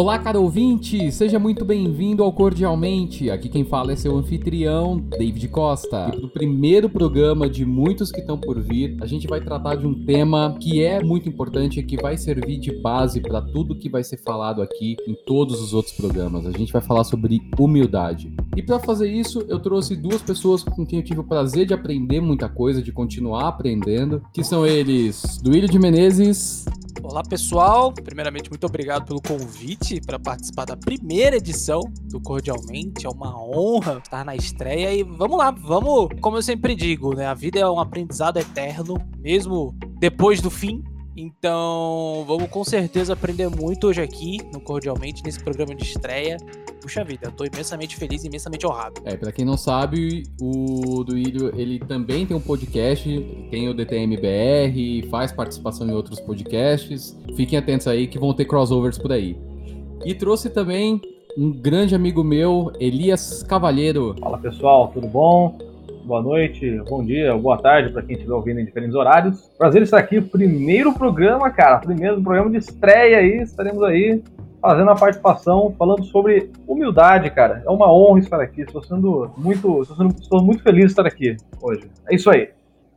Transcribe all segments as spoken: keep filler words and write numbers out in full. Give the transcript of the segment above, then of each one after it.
Olá, caro ouvinte! Seja muito bem-vindo ao Cordialmente. Aqui quem fala é seu anfitrião, David Costa. E no primeiro programa de muitos que estão por vir, a gente vai tratar de um tema que é muito importante e que vai servir de base para tudo que vai ser falado aqui em todos os outros programas. A gente vai falar sobre humildade. E para fazer isso, eu trouxe duas pessoas com quem eu tive o prazer de aprender muita coisa, de continuar aprendendo, que são eles, Duílio de Menezes. Olá, pessoal. Primeiramente, muito obrigado pelo convite para participar da primeira edição do Cordialmente. É uma honra estar na estreia e vamos lá, vamos, como eu sempre digo, né? A vida é um aprendizado eterno, mesmo depois do fim. Então, vamos com certeza aprender muito hoje aqui no Cordialmente, nesse programa de estreia. Puxa vida, eu tô imensamente feliz e imensamente honrado. É, pra quem não sabe, o Duílio, ele também tem um podcast, tem o D T M B R, faz participação em outros podcasts. Fiquem atentos aí que vão ter crossovers por aí. E trouxe também um grande amigo meu, Elias Cavalheiro. Fala pessoal, tudo bom? Boa noite, bom dia, boa tarde para quem estiver ouvindo em diferentes horários. Prazer estar aqui, primeiro programa, cara, primeiro programa de estreia aí, estaremos aí fazendo a participação, falando sobre humildade, cara. É uma honra estar aqui, estou sendo muito, estou, sendo, estou muito feliz de estar aqui hoje. É isso aí.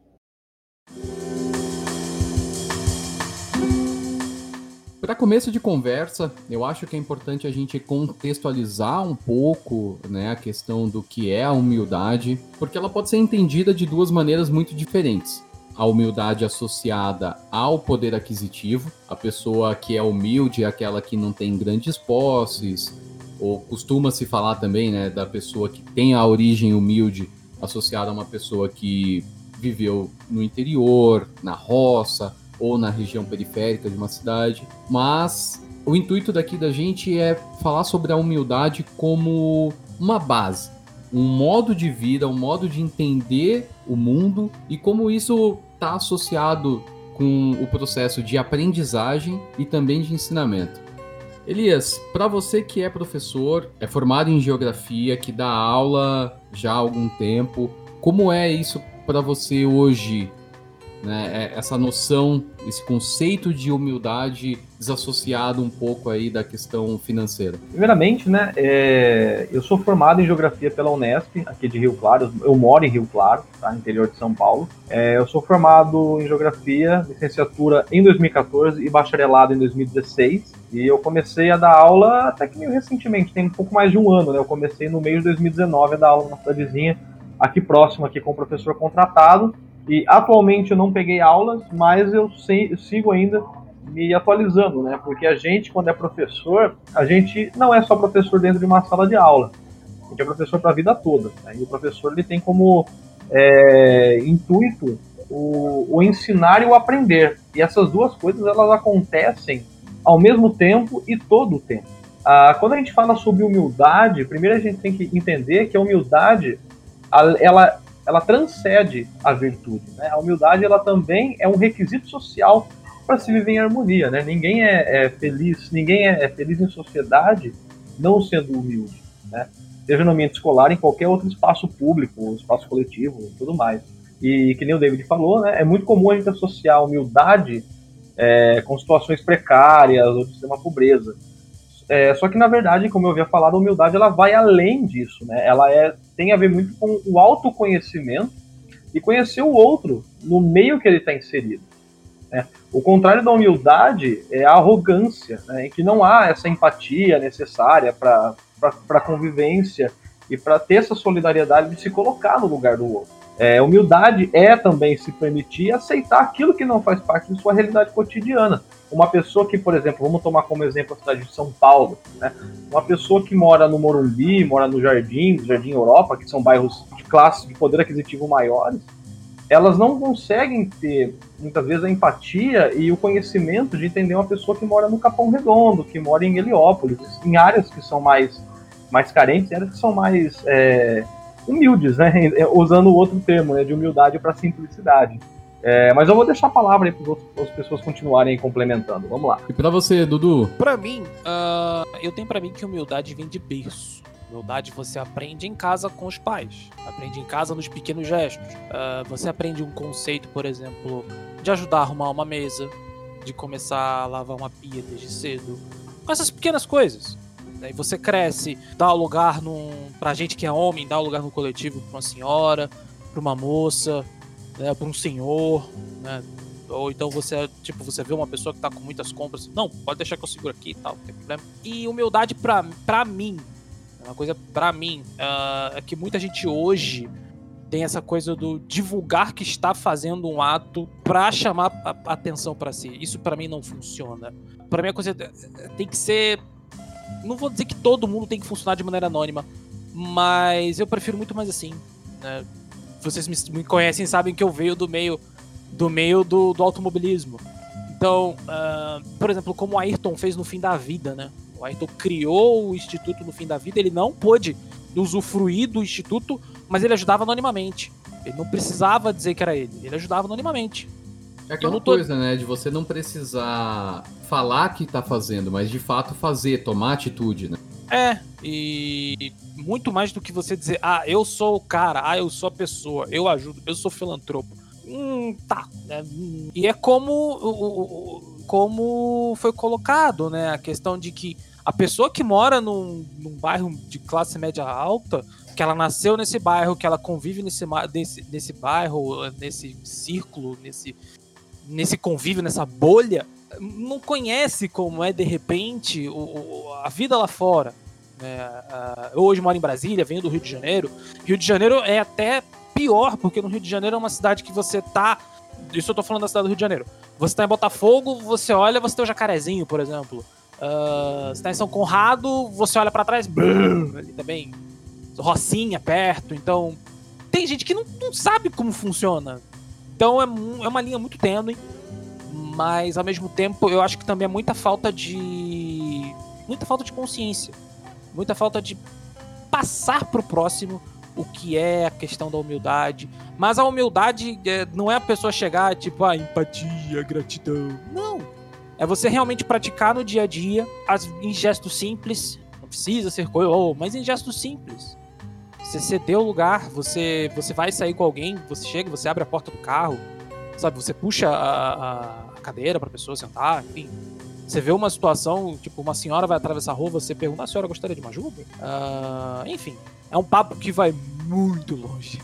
Para começo de conversa, eu acho que é importante a gente contextualizar um pouco, né, a questão do que é a humildade, porque ela pode ser entendida de duas maneiras muito diferentes. A humildade associada ao poder aquisitivo, a pessoa que é humilde é aquela que não tem grandes posses, ou costuma-se falar também, né, da pessoa que tem a origem humilde associada a uma pessoa que viveu no interior, na roça, ou na região periférica de uma cidade. Mas o intuito daqui da gente é falar sobre a humildade como uma base, um modo de vida, um modo de entender o mundo e como isso está associado com o processo de aprendizagem e também de ensinamento. Elias, para você que é professor, é formado em geografia, que dá aula já há algum tempo, como é isso para você hoje? Né, essa noção, esse conceito de humildade desassociado um pouco aí da questão financeira? Primeiramente, né, é, eu sou formado em Geografia pela Unesp, aqui de Rio Claro, eu moro em Rio Claro, tá, no interior de São Paulo. É, eu sou formado em Geografia, licenciatura em dois mil e catorze e bacharelado em dois mil e dezesseis, e eu comecei a dar aula até que meio recentemente, tem um pouco mais de um ano, né, eu comecei no mês de dois mil e dezenove a dar aula numa cidadezinha aqui próximo, aqui com o professor contratado. E atualmente eu não peguei aulas, mas eu, sei, eu sigo ainda me atualizando, né? Porque a gente, quando é professor, a gente não é só professor dentro de uma sala de aula. A gente é professor para a vida toda. Né? E o professor ele tem como é, intuito o, o ensinar e o aprender. E essas duas coisas elas acontecem ao mesmo tempo e todo o tempo. Ah, quando a gente fala sobre humildade, primeiro a gente tem que entender que a humildade, ela ela transcende a virtude, né? A humildade ela também é um requisito social para se viver em harmonia, né? Ninguém é, é feliz, ninguém é, é feliz em sociedade não sendo humilde, né? Seja no ambiente escolar, em qualquer outro espaço público, espaço coletivo, e tudo mais. E que nem o David falou, né? É muito comum a gente associar a humildade é, com situações precárias ou de extrema pobreza. É, só que, na verdade, como eu havia falado, a humildade ela vai além disso, né? Ela é, tem a ver muito com o autoconhecimento e conhecer o outro no meio que ele está inserido. Né? O contrário da humildade é a arrogância, né? Em que não há essa empatia necessária para a convivência e para ter essa solidariedade de se colocar no lugar do outro. É, humildade é também se permitir aceitar aquilo que não faz parte de sua realidade cotidiana. Uma pessoa que, por exemplo, vamos tomar como exemplo a cidade de São Paulo, né? Uma pessoa que mora no Morumbi, mora no Jardim, Jardim Europa, que são bairros de classe de poder aquisitivo maiores, elas não conseguem ter, muitas vezes, a empatia e o conhecimento de entender uma pessoa que mora no Capão Redondo, que mora em Heliópolis, em áreas que são mais, mais carentes, áreas que são mais é, humildes, né? Usando o outro termo, né? De humildade para simplicidade. É, mas eu vou deixar a palavra aí para as pessoas continuarem complementando. Vamos lá. E para você, Dudu? Para mim, uh, eu tenho para mim que humildade vem de berço. Humildade você aprende em casa com os pais. Aprende em casa nos pequenos gestos. Uh, você aprende um conceito, por exemplo, de ajudar a arrumar uma mesa, de começar a lavar uma pia desde cedo, com essas pequenas coisas. Aí você cresce, dá o lugar num, pra gente que é homem, dá o lugar no coletivo pra uma senhora, pra uma moça, né, pra um senhor, né? Ou então você, tipo, você vê uma pessoa que tá com muitas compras, não, pode deixar que eu seguro aqui e tal, não tem problema. E humildade pra, pra mim, uma coisa pra mim, uh, é que muita gente hoje tem essa coisa do divulgar que está fazendo um ato pra chamar a, a atenção pra si. Isso pra mim não funciona. Pra mim a coisa tem que ser... Não vou dizer que todo mundo tem que funcionar de maneira anônima, mas eu prefiro muito mais assim, né? Vocês me, me conhecem, sabem que eu venho do meio do, meio do, do automobilismo. Então, uh, por exemplo, como o Ayrton fez no Fim da Vida, né? O Ayrton criou o Instituto no Fim da Vida, ele não pôde usufruir do Instituto, mas ele ajudava anonimamente. Ele não precisava dizer que era ele, ele ajudava anonimamente. É aquela tô... coisa, né, de você não precisar falar que tá fazendo, mas de fato fazer, tomar atitude, né? É, e muito mais do que você dizer, ah, eu sou o cara, ah, eu sou a pessoa, eu ajudo, eu sou filantropo. Hum, tá. Né? E é como, como foi colocado, né, a questão de que a pessoa que mora num, num bairro de classe média alta, que ela nasceu nesse bairro, que ela convive nesse, nesse, nesse bairro, nesse círculo, nesse... nesse convívio, nessa bolha, não conhece como é, de repente, o, o, a vida lá fora. Né? Eu hoje moro em Brasília, venho do Rio de Janeiro. Rio de Janeiro é até pior, porque no Rio de Janeiro é uma cidade que você tá... Isso eu tô falando da cidade do Rio de Janeiro. Você tá em Botafogo, você olha, você tem o Jacarezinho, por exemplo. Uh, você tá em São Conrado, você olha pra trás, brrr, ali também, Rocinha perto. Então, tem gente que não, não sabe como funciona. Então é, é uma linha muito tênue, mas ao mesmo tempo eu acho que também é muita falta de... muita falta de consciência, muita falta de passar pro próximo o que é a questão da humildade. Mas a humildade é, não é a pessoa chegar tipo, ah, empatia, gratidão. Não. É você realmente praticar no dia a dia, as, em gestos simples, não precisa ser coisa, oh, mas em gestos simples. Você cedeu o lugar, você, você vai sair com alguém, você chega, você abre a porta do carro, sabe? Você puxa a, a cadeira pra pessoa sentar, enfim. Você vê uma situação, tipo, uma senhora vai atravessar a rua, você pergunta, a senhora gostaria de uma ajuda? Uh, enfim, é um papo que vai muito longe.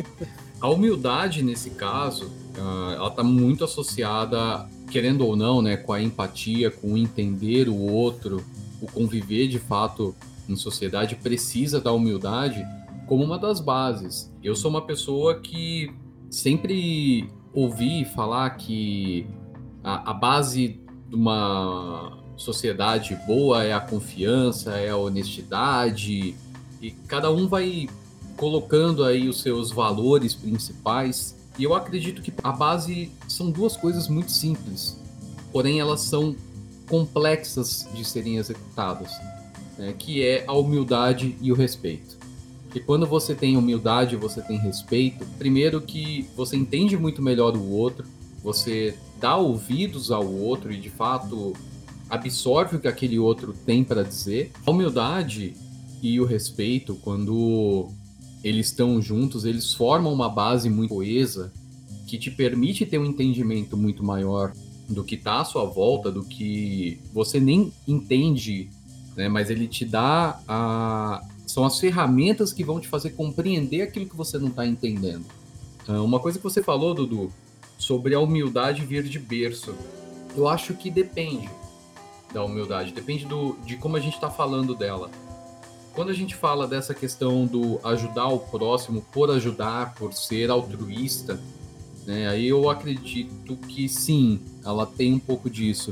A humildade, nesse caso, uh, ela tá muito associada, querendo ou não, né, com a empatia, com o entender o outro, o conviver de fato em sociedade, precisa da humildade como uma das bases. Eu sou uma pessoa que sempre ouvi falar que a, a base de uma sociedade boa é a confiança, é a honestidade, e cada um vai colocando aí os seus valores principais, e eu acredito que a base são duas coisas muito simples, porém elas são complexas de serem executadas, né, que é a humildade e o respeito. Porque quando você tem humildade, você tem respeito, primeiro que você entende muito melhor o outro, você dá ouvidos ao outro e de fato absorve o que aquele outro tem para dizer. A humildade e o respeito, quando eles estão juntos, eles formam uma base muito coesa que te permite ter um entendimento muito maior do que está à sua volta, do que você nem entende, né? Mas ele te dá a... são as ferramentas que vão te fazer compreender aquilo que você não está entendendo. Uma coisa que você falou, Dudu, sobre a humildade vir de berço, eu acho que depende da humildade, depende do, de como a gente está falando dela. Quando a gente fala dessa questão do ajudar o próximo por ajudar, por ser altruísta, né, aí eu acredito que sim, ela tem um pouco disso.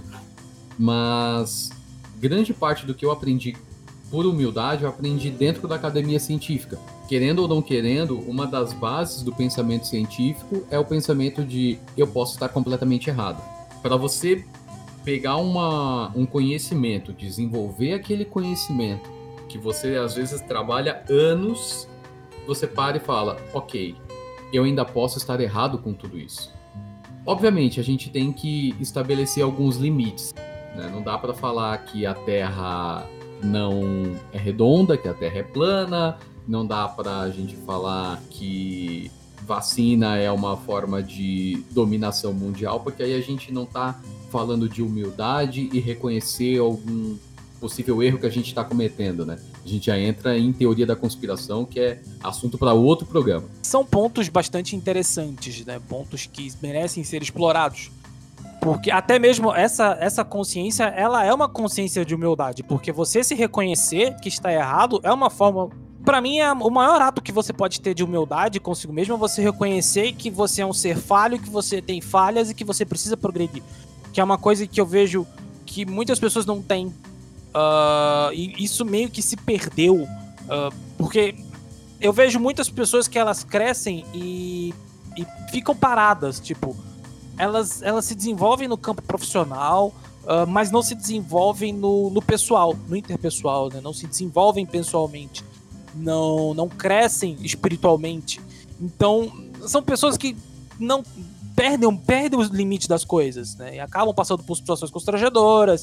Mas grande parte do que eu aprendi por humildade, eu aprendi dentro da academia científica. Querendo ou não querendo, uma das bases do pensamento científico é o pensamento de eu posso estar completamente errado. Para você pegar uma, um conhecimento, desenvolver aquele conhecimento, que você às vezes trabalha anos, você para e fala, ok, eu ainda posso estar errado com tudo isso. Obviamente, a gente tem que estabelecer alguns limites, né? Não dá para falar que a Terra não é redonda, que a Terra é plana, não dá pra gente falar que vacina é uma forma de dominação mundial, porque aí a gente não tá falando de humildade e reconhecer algum possível erro que a gente está cometendo, né? A gente já entra em teoria da conspiração, que é assunto para outro programa. São pontos bastante interessantes, né? Pontos que merecem ser explorados. Porque até mesmo essa, essa consciência, ela é uma consciência de humildade. Porque você se reconhecer que está errado é uma forma... Pra mim, é o maior ato que você pode ter de humildade consigo mesmo é você reconhecer que você é um ser falho, que você tem falhas e que você precisa progredir. Que é uma coisa que eu vejo que muitas pessoas não têm. Uh, e isso meio que se perdeu. Uh, porque eu vejo muitas pessoas que elas crescem e, e ficam paradas. Tipo, elas, elas se desenvolvem no campo profissional, uh, mas não se desenvolvem no, no pessoal, no interpessoal, né? Não se desenvolvem pessoalmente. Não, não crescem espiritualmente. Então, são pessoas que não perdem, perdem os limites das coisas, né? E acabam passando por situações constrangedoras.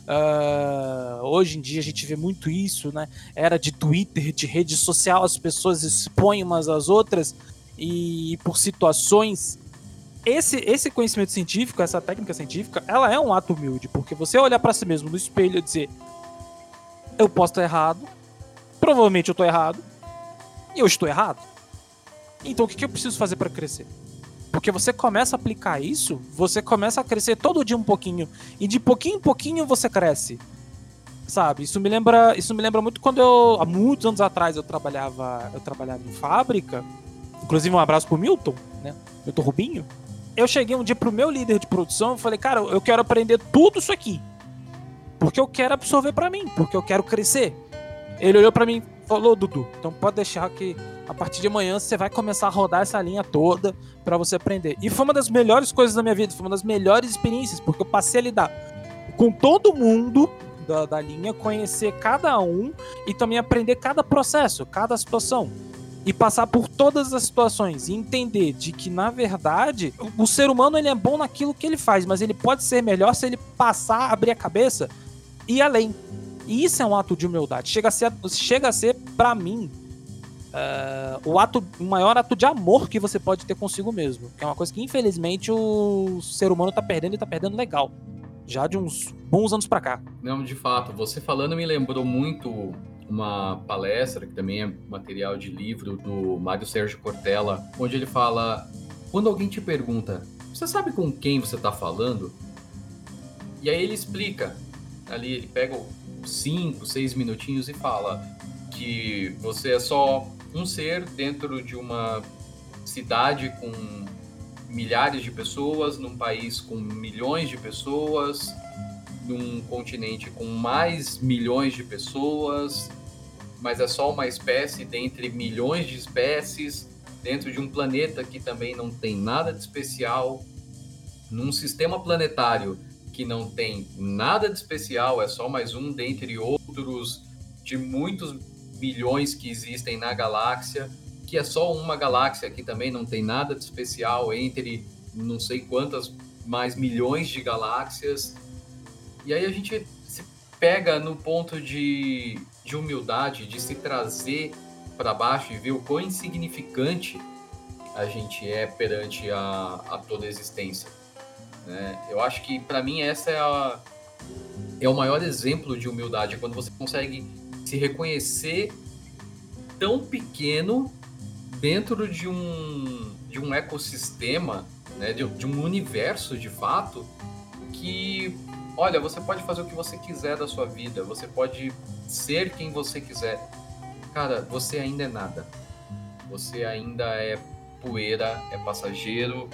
Uh, hoje em dia a gente vê muito isso, né? Era de Twitter, de rede social, as pessoas expõem umas às outras e por situações. Esse, esse conhecimento científico, essa técnica científica, ela é um ato humilde, porque você olhar pra si mesmo no espelho e dizer: eu posso estar errado, provavelmente eu estou errado, e eu estou errado. Então o que, que eu preciso fazer para crescer? Porque você começa a aplicar isso, você começa a crescer todo dia um pouquinho, e de pouquinho em pouquinho você cresce, sabe? Isso me lembra, isso me lembra muito quando eu, há muitos anos atrás, eu trabalhava, eu trabalhava em fábrica, inclusive um abraço pro Milton, né? Milton Rubinho. Eu cheguei um dia pro meu líder de produção e falei: cara, eu quero aprender tudo isso aqui, porque eu quero absorver para mim, porque eu quero crescer. Ele olhou pra mim e falou: Dudu, então pode deixar que a partir de amanhã você vai começar a rodar essa linha toda pra você aprender. E foi uma das melhores coisas da minha vida, foi uma das melhores experiências, porque eu passei a lidar com todo mundo da, da linha, conhecer cada um e também aprender cada processo, cada situação. E passar por todas as situações e entender de que, na verdade, o, o ser humano ele é bom naquilo que ele faz, mas ele pode ser melhor se ele passar, abrir a cabeça e ir além. E isso é um ato de humildade. Chega a ser, chega a ser pra mim, uh, o, ato, o maior ato de amor que você pode ter consigo mesmo. Que é uma coisa que, infelizmente, o ser humano tá perdendo e tá perdendo legal. Já de uns bons anos pra cá. Não, de fato. Você falando me lembrou muito uma palestra, que também é material de livro, do Mário Sérgio Cortella, onde ele fala: quando alguém te pergunta, você sabe com quem você tá falando? E aí ele explica. Ali ele pega o cinco, seis minutinhos e fala que você é só um ser dentro de uma cidade com milhares de pessoas, num país com milhões de pessoas, num continente com mais milhões de pessoas, mas é só uma espécie dentre milhões de espécies, dentro de um planeta que também não tem nada de especial, num sistema planetário que não tem nada de especial, é só mais um dentre outros de muitos milhões que existem na galáxia, que é só uma galáxia que também não tem nada de especial entre não sei quantas mais milhões de galáxias. E aí a gente se pega no ponto de, de humildade, de se trazer para baixo e ver o quão insignificante a gente é perante a, a toda a existência. Né? Eu acho que, para mim, essa é, a, é o maior exemplo de humildade, quando você consegue se reconhecer tão pequeno dentro de um, de um ecossistema, né? de, de um universo, de fato, que, olha, você pode fazer o que você quiser da sua vida, você pode ser quem você quiser. Cara, você ainda é nada. Você ainda é poeira, é passageiro,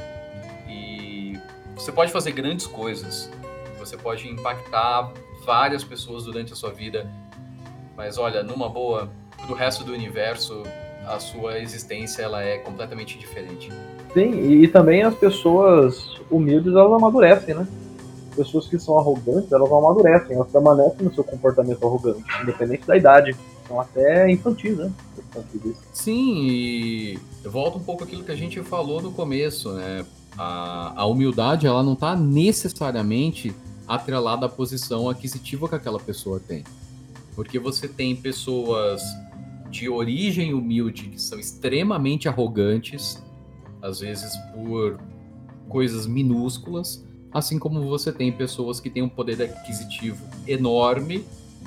e você pode fazer grandes coisas, você pode impactar várias pessoas durante a sua vida, mas olha, numa boa, pro resto do universo, a sua existência ela é completamente diferente. Sim, e, e também as pessoas humildes, elas amadurecem, né? Pessoas que são arrogantes, elas não amadurecem, elas permanecem no seu comportamento arrogante, independente da idade. São até infantis, né? Sim, e eu volto um pouco àquilo que a gente falou no começo, né? A, a humildade, ela não está necessariamente atrelada à posição aquisitiva que aquela pessoa tem. Porque você tem pessoas de origem humilde que são extremamente arrogantes, às vezes por coisas minúsculas, assim como você tem pessoas que têm um poder aquisitivo enorme,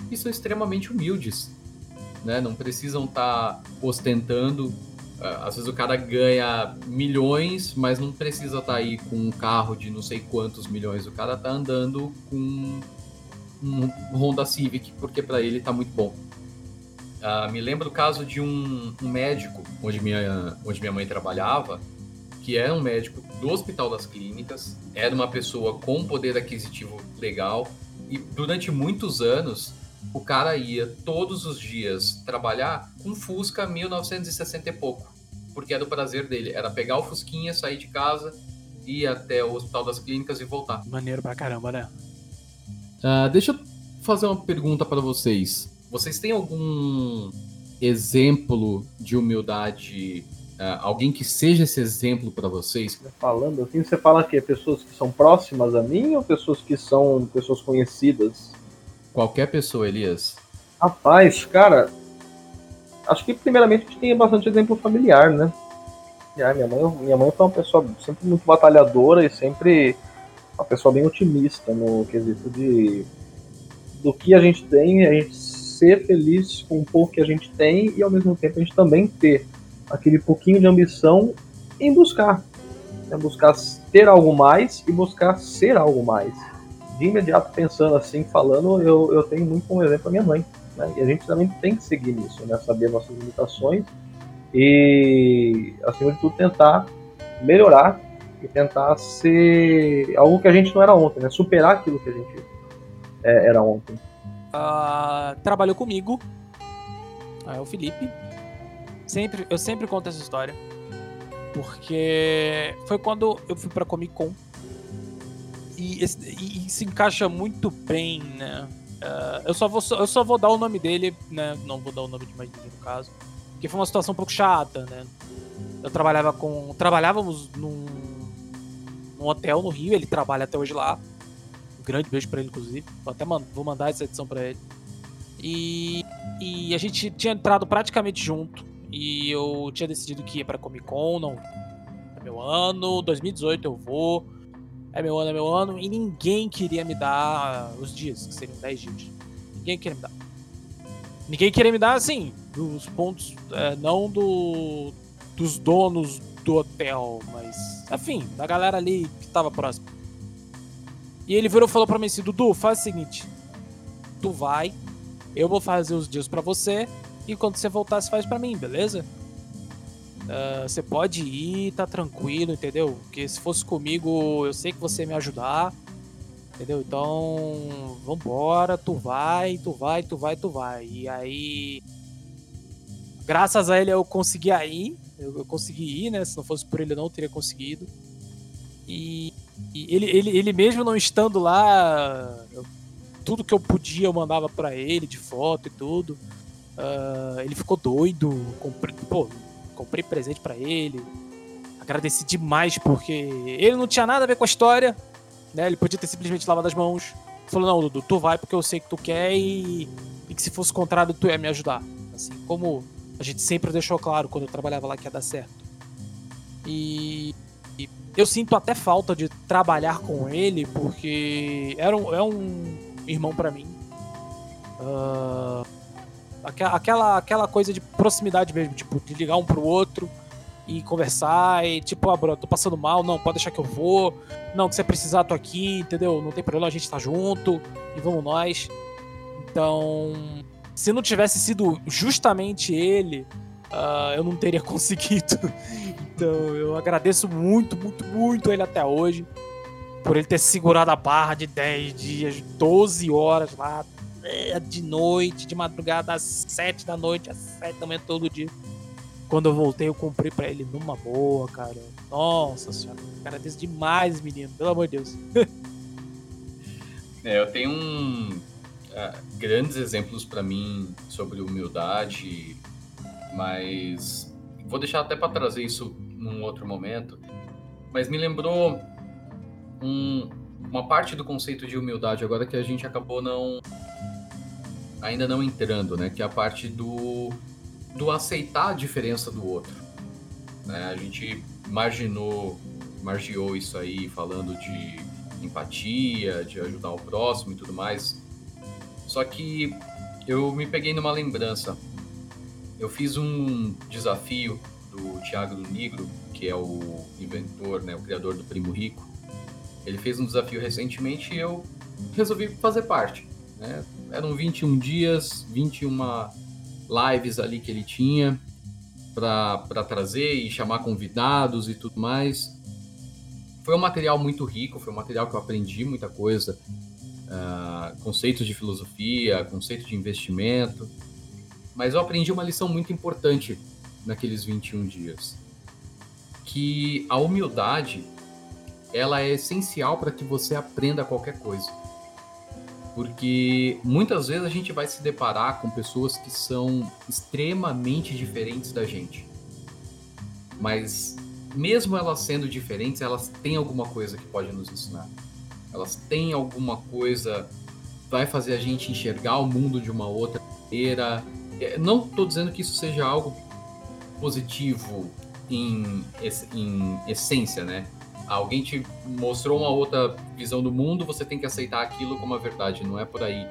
e são extremamente humildes, né? Não precisam estar ostentando. Às vezes o cara ganha milhões, mas não precisa estar aí com um carro de não sei quantos milhões. O cara tá andando com um Honda Civic, porque para ele tá muito bom. Uh, me lembro do caso de um, um médico, onde minha, onde minha mãe trabalhava, que era um médico do Hospital das Clínicas, era uma pessoa com poder aquisitivo legal, e durante muitos anos o cara ia todos os dias trabalhar com Fusca mil novecentos e sessenta e pouco, porque era o prazer dele, era pegar o Fusquinha, sair de casa, ir até o Hospital das Clínicas e voltar. Maneiro pra caramba, né? Uh, deixa eu fazer uma pergunta para vocês. Vocês têm algum exemplo de humildade, uh, alguém que seja esse exemplo para vocês? Falando assim, você fala que é pessoas que são próximas a mim ou pessoas que são pessoas conhecidas? Qualquer pessoa, Elias. Rapaz, cara, acho que primeiramente a gente tem bastante exemplo familiar, né? Ah, minha mãe, minha mãe foi uma pessoa sempre muito batalhadora e sempre uma pessoa bem otimista no quesito de do que a gente tem, a gente ser feliz com o pouco que a gente tem e ao mesmo tempo a gente também ter aquele pouquinho de ambição em buscar, né? Buscar ter algo mais e buscar ser algo mais. De imediato pensando assim, falando, eu, eu tenho muito como exemplo a minha mãe, né? E a gente também tem que seguir nisso, né? Saber nossas limitações e, acima de tudo, tentar melhorar e tentar ser algo que a gente não era ontem, né? Superar aquilo que a gente é, era ontem. Uh, trabalhou comigo, é o Felipe. Sempre, eu sempre conto essa história, porque foi quando eu fui pra Comic Con e, e, e se encaixa muito bem, né? Uh, eu, só vou, eu só vou dar o nome dele, né? Não vou dar o nome de mais ninguém no caso, porque foi uma situação um pouco chata, né? Eu trabalhava com, trabalhávamos num, num hotel no Rio, ele trabalha até hoje lá. Um grande beijo pra ele, inclusive. Vou até man- vou mandar essa edição pra ele. E, e a gente tinha entrado praticamente junto. E eu tinha decidido que ia pra Comic Con, não. É meu ano, dois mil e dezoito eu vou. É meu ano, é meu ano. E ninguém queria me dar os dias, que seriam dez dias. Ninguém queria me dar. Ninguém queria me dar, assim, os pontos, é, não do, dos donos do hotel, mas, enfim, da galera ali que tava próximo. E ele virou e falou pra mim assim: Dudu, faz o seguinte, tu vai, eu vou fazer os dias pra você, e quando você voltar, você faz pra mim, beleza? Uh, você pode ir, tá tranquilo, entendeu? Porque se fosse comigo, eu sei que você ia me ajudar, entendeu? Então, vambora, tu vai, tu vai, tu vai, tu vai. E aí, graças a ele eu consegui ir, eu, eu consegui ir, né? Se não fosse por ele eu não teria conseguido. E, e ele, ele, ele mesmo não estando lá, eu, tudo que eu podia eu mandava pra ele, de foto e tudo. Uh, ele ficou doido, comprei, pô, comprei presente pra ele, agradeci demais porque ele não tinha nada a ver com a história, né? Ele podia ter simplesmente lavado as mãos. Falou: não, Dudu, tu vai porque eu sei que tu quer e, e que se fosse o contrário tu ia me ajudar. Assim como a gente sempre deixou claro quando eu trabalhava lá que ia dar certo. E, e eu sinto até falta de trabalhar com ele porque era um, é um irmão pra mim. Uh, aquela, aquela coisa de proximidade mesmo, tipo, de ligar um pro outro e conversar e tipo, ah, bro, tô passando mal, não, pode deixar que eu vou, não, que você precisar, tô aqui, entendeu? Não tem problema, a gente tá junto e vamos nós. Então, se não tivesse sido justamente ele, uh, eu não teria conseguido. Então, eu agradeço muito, muito, muito ele até hoje por ele ter segurado a barra de dez dias, doze horas lá, de noite, de madrugada, às sete da noite, às sete da manhã, todo dia. Quando eu voltei, eu comprei pra ele numa boa, cara. Nossa senhora, agradeço demais, menino, pelo amor de Deus. É, eu tenho um, uh, grandes exemplos pra mim sobre humildade, mas vou deixar até pra trazer isso num outro momento. Mas me lembrou um, uma parte do conceito de humildade agora que a gente acabou não ainda não entrando, né? Que é a parte do, do aceitar a diferença do outro, né? A gente marginou, margiou isso aí falando de empatia, de ajudar o próximo e tudo mais. Só que eu me peguei numa lembrança. Eu fiz um desafio do Thiago do Nigro, que é o inventor, né, o criador do Primo Rico. Ele fez um desafio recentemente e eu resolvi fazer parte, né? Eram vinte e um dias, vinte e uma lives ali que ele tinha para trazer e chamar convidados e tudo mais. Foi um material muito rico, foi um material que eu aprendi muita coisa, uh, conceitos de filosofia, conceito de investimento, mas eu aprendi uma lição muito importante naqueles vinte e um dias, que a humildade, ela é essencial para que você aprenda qualquer coisa. Porque muitas vezes a gente vai se deparar com pessoas que são extremamente diferentes da gente. Mas mesmo elas sendo diferentes, elas têm alguma coisa que pode nos ensinar. Elas têm alguma coisa que vai fazer a gente enxergar o mundo de uma outra maneira. Não estou dizendo que isso seja algo positivo em, em essência, né? Alguém te mostrou uma outra visão do mundo, você tem que aceitar aquilo como a verdade, não é por aí.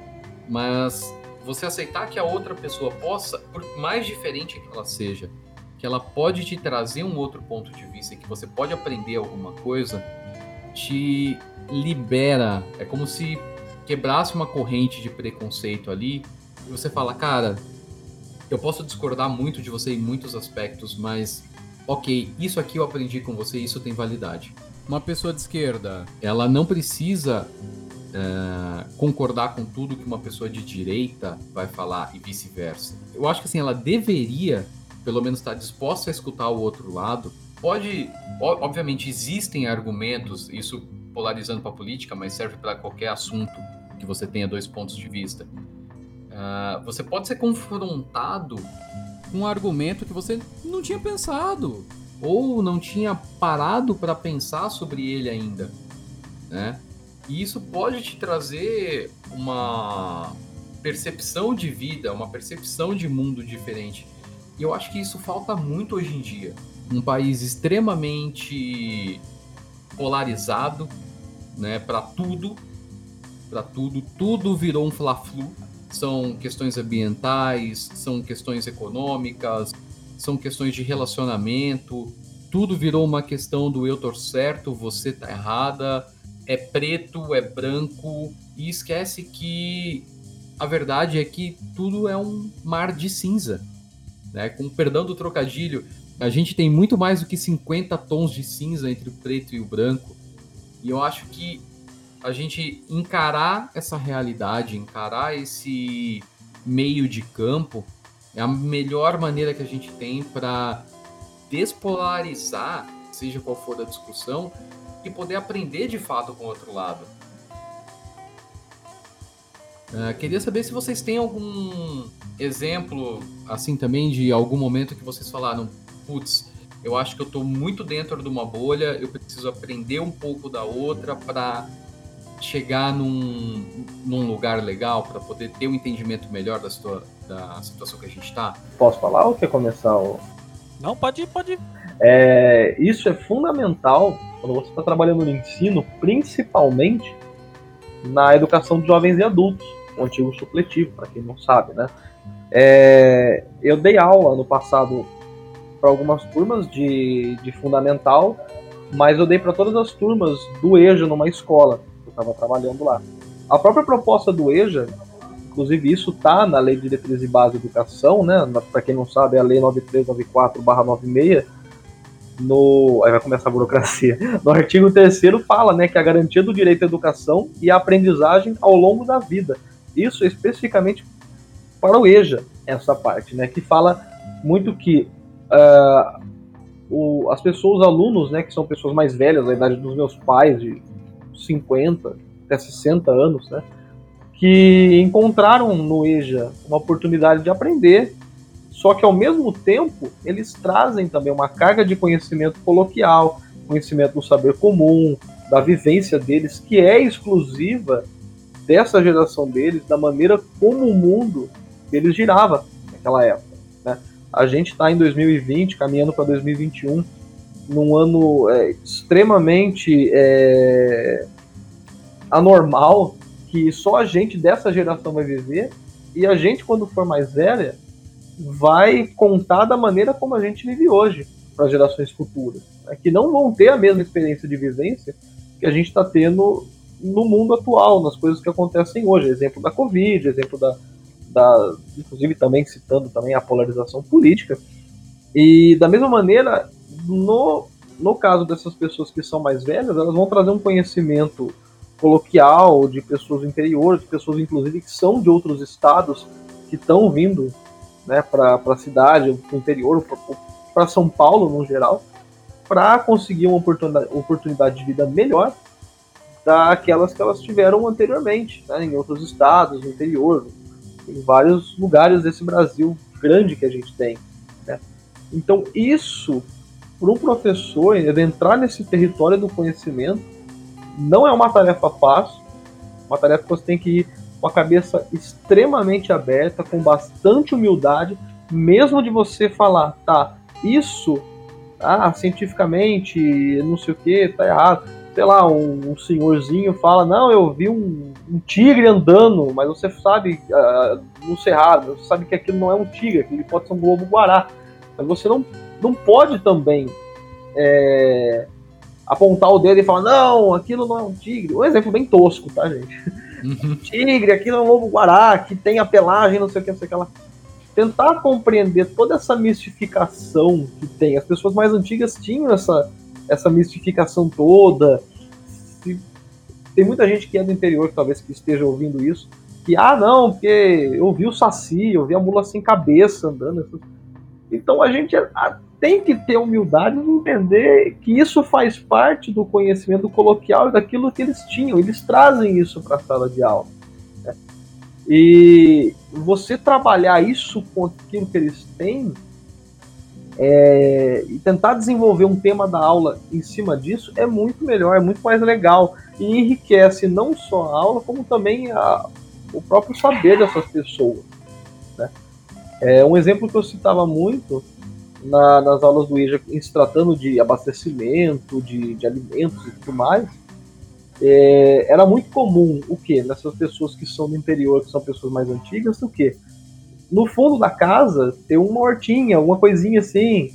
Mas você aceitar que a outra pessoa possa, por mais diferente que ela seja, que ela pode te trazer um outro ponto de vista e que você pode aprender alguma coisa, te libera. É como se quebrasse uma corrente de preconceito ali e você fala, cara, eu posso discordar muito de você em muitos aspectos, mas ok, isso aqui eu aprendi com você, isso tem validade. Uma pessoa de esquerda, ela não precisa é, concordar com tudo que uma pessoa de direita vai falar e vice-versa. Eu acho que assim, ela deveria, pelo menos, estar disposta a escutar o outro lado. Pode, obviamente, existem argumentos, isso polarizando para a política, mas serve para qualquer assunto que você tenha dois pontos de vista. Uh, você pode ser confrontado com um argumento que você não tinha pensado ou não tinha parado para pensar sobre ele ainda, né? E isso pode te trazer uma percepção de vida, uma percepção de mundo diferente. E eu acho que isso falta muito hoje em dia. Um país extremamente polarizado, né? Para tudo, para tudo, tudo virou um fla-flu. São questões ambientais, são questões econômicas, são questões de relacionamento. Tudo virou uma questão do eu tô certo, você tá errada, é preto, é branco, e esquece que a verdade é que tudo é um mar de cinza, né? Com perdão do trocadilho, a gente tem muito mais do que cinquenta tons de cinza entre o preto e o branco, e eu acho que a gente encarar essa realidade, encarar esse meio de campo, é a melhor maneira que a gente tem para despolarizar, seja qual for a discussão, e poder aprender de fato com o outro lado. Uh, queria saber se vocês têm algum exemplo, assim, também, de algum momento que vocês falaram, putz, eu acho que eu estou muito dentro de uma bolha, eu preciso aprender um pouco da outra para chegar num, num lugar legal, para poder ter um entendimento melhor da, situa- da situação que a gente está? Posso falar ou quer começar? O... Não, pode ir, pode ir. É, isso é fundamental quando você está trabalhando no ensino, principalmente na educação de jovens e adultos, o antigo supletivo, para quem não sabe, né? É, eu dei aula no passado para algumas turmas de, de fundamental, mas eu dei para todas as turmas do EJA numa escola. Estava trabalhando lá. A própria proposta do EJA, inclusive isso está na Lei de Diretriz e Base de Educação, né? Para quem não sabe, é a Lei nove três nove quatro barra noventa e seis, no... aí vai começar a burocracia. No artigo terceiro fala, né, que a garantia do direito à educação e à aprendizagem ao longo da vida. Isso especificamente para o EJA, essa parte, né, que fala muito que uh, o... as pessoas, os alunos, né, que são pessoas mais velhas, da idade dos meus pais, de cinquenta até sessenta anos, né, que encontraram no EJA uma oportunidade de aprender, só que ao mesmo tempo eles trazem também uma carga de conhecimento coloquial, conhecimento do saber comum, da vivência deles, que é exclusiva dessa geração deles, da maneira como o mundo deles girava naquela época, né. A gente está em dois mil e vinte, caminhando para dois mil e vinte e um, num ano é, extremamente é, anormal, que só a gente dessa geração vai viver, E a gente, quando for mais velha, vai contar da maneira como a gente vive hoje para as gerações futuras, né? Que não vão ter a mesma experiência de vivência que a gente está tendo no mundo atual, nas coisas que acontecem hoje. Exemplo da Covid, exemplo da, da inclusive também citando também a polarização política. E da mesma maneira, no, no caso dessas pessoas que são mais velhas, elas vão trazer um conhecimento coloquial de pessoas do interior, de pessoas inclusive que são de outros estados, que estão vindo, né, para a cidade, para o interior, para São Paulo no geral, para conseguir uma oportunidade, oportunidade de vida melhor daquelas que elas tiveram anteriormente, né, em outros estados, no interior, em vários lugares desse Brasil grande que a gente tem, né? Então isso, para um professor, entrar nesse território do conhecimento, não é uma tarefa fácil, uma tarefa que você tem que ir com a cabeça extremamente aberta, com bastante humildade, mesmo de você falar, tá, isso, ah, cientificamente, não sei o que, tá errado. Sei lá, um, um senhorzinho fala, não, eu vi um, um tigre andando, mas você sabe, uh, no cerrado, você sabe que aquilo não é um tigre, aquilo pode ser um lobo-guará. Mas você não, não pode também é, apontar o dedo e falar, não, aquilo não é um tigre. Um exemplo bem tosco, tá, gente? Uhum. Tigre, aquilo é um lobo-guará, que tem a pelagem, não sei o que, não sei o que lá. Tentar compreender toda essa mistificação que tem. As pessoas mais antigas tinham essa, essa mistificação toda. Tem muita gente que é do interior, talvez, que esteja ouvindo isso, que, ah, não, porque eu vi o Saci, eu vi a mula sem cabeça andando. Então a gente tem que ter humildade de entender que isso faz parte do conhecimento coloquial e daquilo que eles tinham. Eles trazem isso para a sala de aula, né? E você trabalhar isso com aquilo que eles têm é, e tentar desenvolver um tema da aula em cima disso é muito melhor, é muito mais legal e enriquece não só a aula, como também a, o próprio saber dessas pessoas, né? É, um exemplo que eu citava muito na, nas aulas do I E J A, se tratando de abastecimento, de, de alimentos e tudo mais, é, era muito comum o quê? Nessas pessoas que são do interior, que são pessoas mais antigas, o quê? No fundo da casa ter uma hortinha, alguma coisinha assim,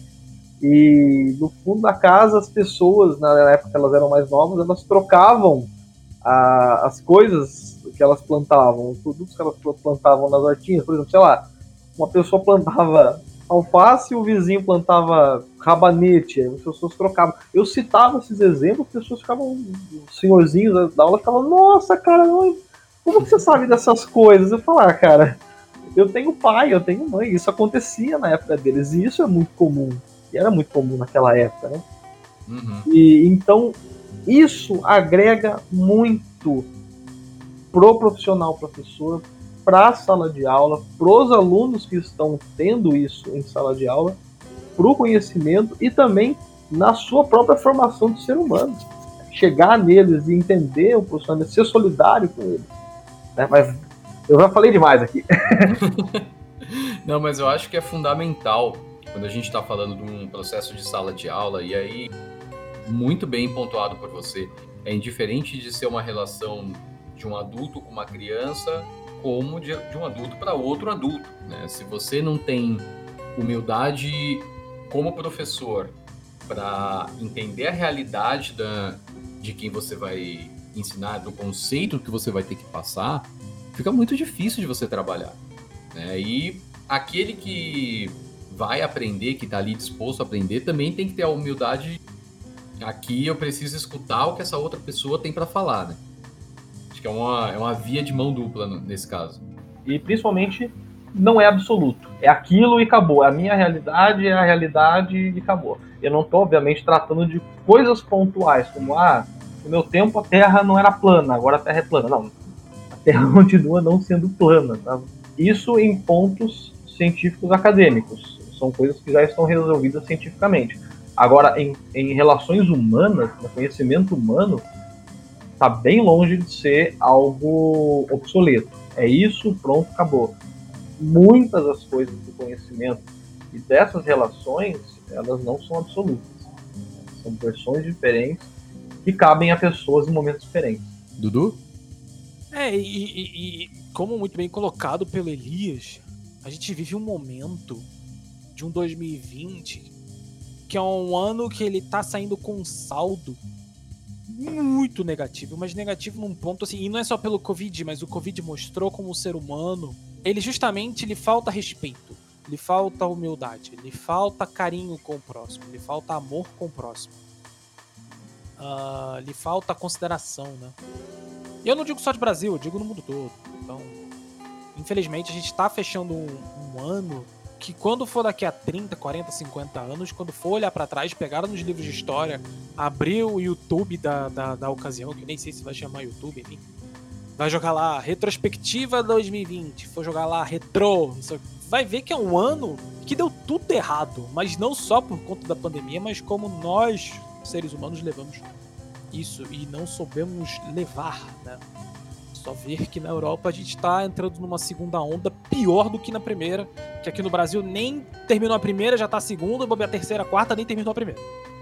e no fundo da casa as pessoas, na época que elas eram mais novas, elas trocavam a, as coisas que elas plantavam, os produtos que elas plantavam nas hortinhas. Por exemplo, sei lá, uma pessoa plantava alface e o vizinho plantava rabanete, as pessoas trocavam. Eu citava esses exemplos, as pessoas ficavam, os senhorzinhos da aula ficavam, nossa, cara, como que você sabe dessas coisas? Eu falava, ah, cara, eu tenho pai, eu tenho mãe, isso acontecia na época deles, e isso é muito comum, e era muito comum naquela época, né? Uhum. E então, isso agrega muito pro profissional professor, para a sala de aula, pros alunos que estão tendo isso em sala de aula, pro conhecimento e também na sua própria formação de ser humano. Chegar neles e entender o profissional, ser solidário com eles, né? Mas eu já falei demais aqui. Não, mas eu acho que é fundamental quando a gente está falando de um processo de sala de aula, e aí, muito bem pontuado por você, é indiferente de ser uma relação de um adulto com uma criança, como de, de um adulto para outro adulto, né? Se você não tem humildade como professor para entender a realidade da, de quem você vai ensinar, do conceito que você vai ter que passar, fica muito difícil de você trabalhar, né? E aquele que vai aprender, que está ali disposto a aprender, também tem que ter a humildade. Aqui eu preciso escutar o que essa outra pessoa tem para falar, né? Acho que é uma, é uma via de mão dupla nesse caso. E principalmente não é absoluto. É aquilo e acabou. A minha realidade é a realidade e acabou. Eu não estou, obviamente, tratando de coisas pontuais, como, ah, no meu tempo a Terra não era plana, agora a Terra é plana. Não, a Terra continua não sendo plana, tá? Isso em pontos científicos acadêmicos. São coisas que já estão resolvidas cientificamente. Agora, em, em relações humanas, no conhecimento humano, está bem longe de ser algo obsoleto. É isso, pronto, acabou. Muitas das coisas do conhecimento e dessas relações, elas não são absolutas. São versões diferentes que cabem a pessoas em momentos diferentes. Dudu? É, e, e, e como muito bem colocado pelo Elias, a gente vive um momento de um dois mil e vinte que é um ano que ele tá saindo com um saldo muito negativo, mas negativo num ponto assim, e não é só pelo Covid, mas o Covid mostrou como o ser humano, ele justamente, lhe falta respeito, lhe falta humildade, lhe falta carinho com o próximo, lhe falta amor com o próximo, uh, lhe falta consideração, né? E eu não digo só de Brasil, eu digo no mundo todo. Então, infelizmente, a gente tá fechando um, um ano que quando for daqui a trinta, quarenta, cinquenta anos, quando for olhar pra trás, pegar nos livros de história, abrir o YouTube da, da, da ocasião, que eu nem sei se vai chamar YouTube, enfim, vai jogar lá retrospectiva dois mil e vinte, for jogar lá retrô, não sei, vai ver que é um ano que deu tudo errado, mas não só por conta da pandemia, mas como nós, seres humanos, levamos isso e não soubemos levar, né? Só ver que na Europa a gente tá entrando numa segunda onda pior do que na primeira, que aqui no Brasil nem terminou a primeira, já tá a segunda, a terceira, a quarta, nem terminou a primeira.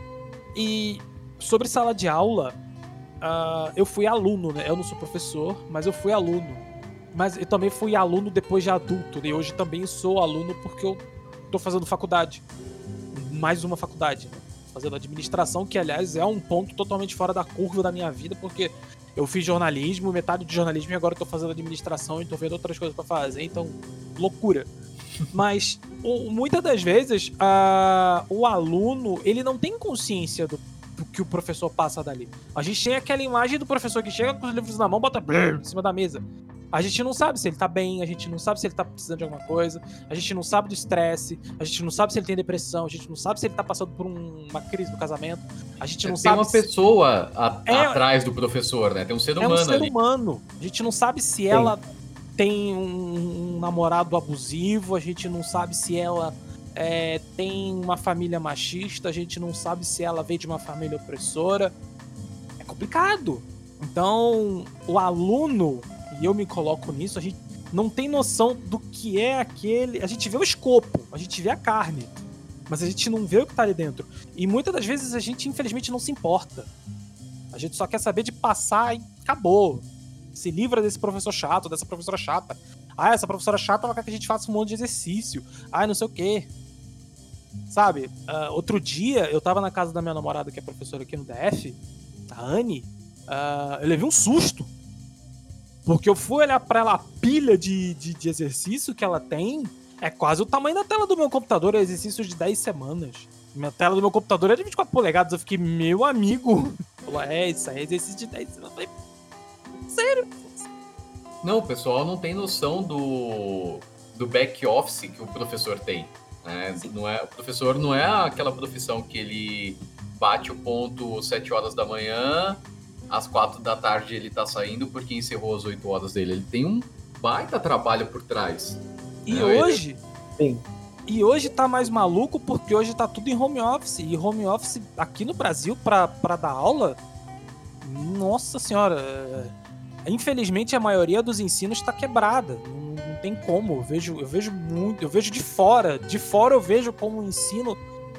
E sobre sala de aula, uh, eu fui aluno, né? Eu não sou professor, mas eu fui aluno. Mas eu também fui aluno depois de adulto, né? E hoje também sou aluno porque eu tô fazendo faculdade. Mais uma faculdade, né? Fazendo administração, que aliás é um ponto totalmente fora da curva da minha vida, porque eu fiz jornalismo, metade de jornalismo, e agora eu tô fazendo administração e tô vendo outras coisas pra fazer, então, loucura. Mas, o, muitas das vezes, a, o aluno, ele não tem consciência do, do que o professor passa dali. A gente tem aquela imagem do professor que chega com os livros na mão, bota brrr, em cima da mesa. A gente não sabe se ele tá bem, a gente não sabe se ele tá precisando de alguma coisa, a gente não sabe do estresse, a gente não sabe se ele tem depressão, a gente não sabe se ele tá passando por um, uma crise do casamento, a gente não tem sabe... Tem uma se... pessoa a, é, atrás do professor, né? Tem um ser humano ali. É um ser ali. humano. A gente não sabe se Sim. ela tem um, um namorado abusivo, a gente não sabe se ela é, tem uma família machista, a gente não sabe se ela veio de uma família opressora. É complicado. Então, o aluno... e eu me coloco nisso, a gente não tem noção do que é aquele... A gente vê o escopo, a gente vê a carne, mas a gente não vê o que tá ali dentro. E muitas das vezes a gente, infelizmente, não se importa. A gente só quer saber de passar e acabou. Se livra desse professor chato, dessa professora chata. Ah, essa professora chata vai querer que a gente faça um monte de exercício. Ah, não sei o quê. Sabe? Uh, outro dia, eu tava na casa da minha namorada, que é professora aqui no D F, a Anne, uh, eu levei um susto. Porque eu fui olhar pra ela, a pilha de, de, de exercício que ela tem é quase o tamanho da tela do meu computador, é exercício de dez semanas. Minha tela do meu computador é de vinte e quatro polegadas, eu fiquei, meu amigo. Falou, é, isso aí é exercício de dez semanas. Eu falei, sério? Não, o pessoal não tem noção do, do back office que o professor tem. Né? Não é, o professor não é aquela profissão que ele bate o ponto sete horas da manhã... às quatro da tarde ele tá saindo porque encerrou as oito horas dele. Ele tem um baita trabalho por trás. E né? hoje... Sim. E hoje tá mais maluco porque hoje tá tudo em home office. E home office aqui no Brasil pra, pra dar aula... Nossa senhora... Infelizmente a maioria dos ensinos tá quebrada. Não, não tem como. Eu vejo, eu vejo muito... Eu vejo de fora. De fora eu vejo como o ensino...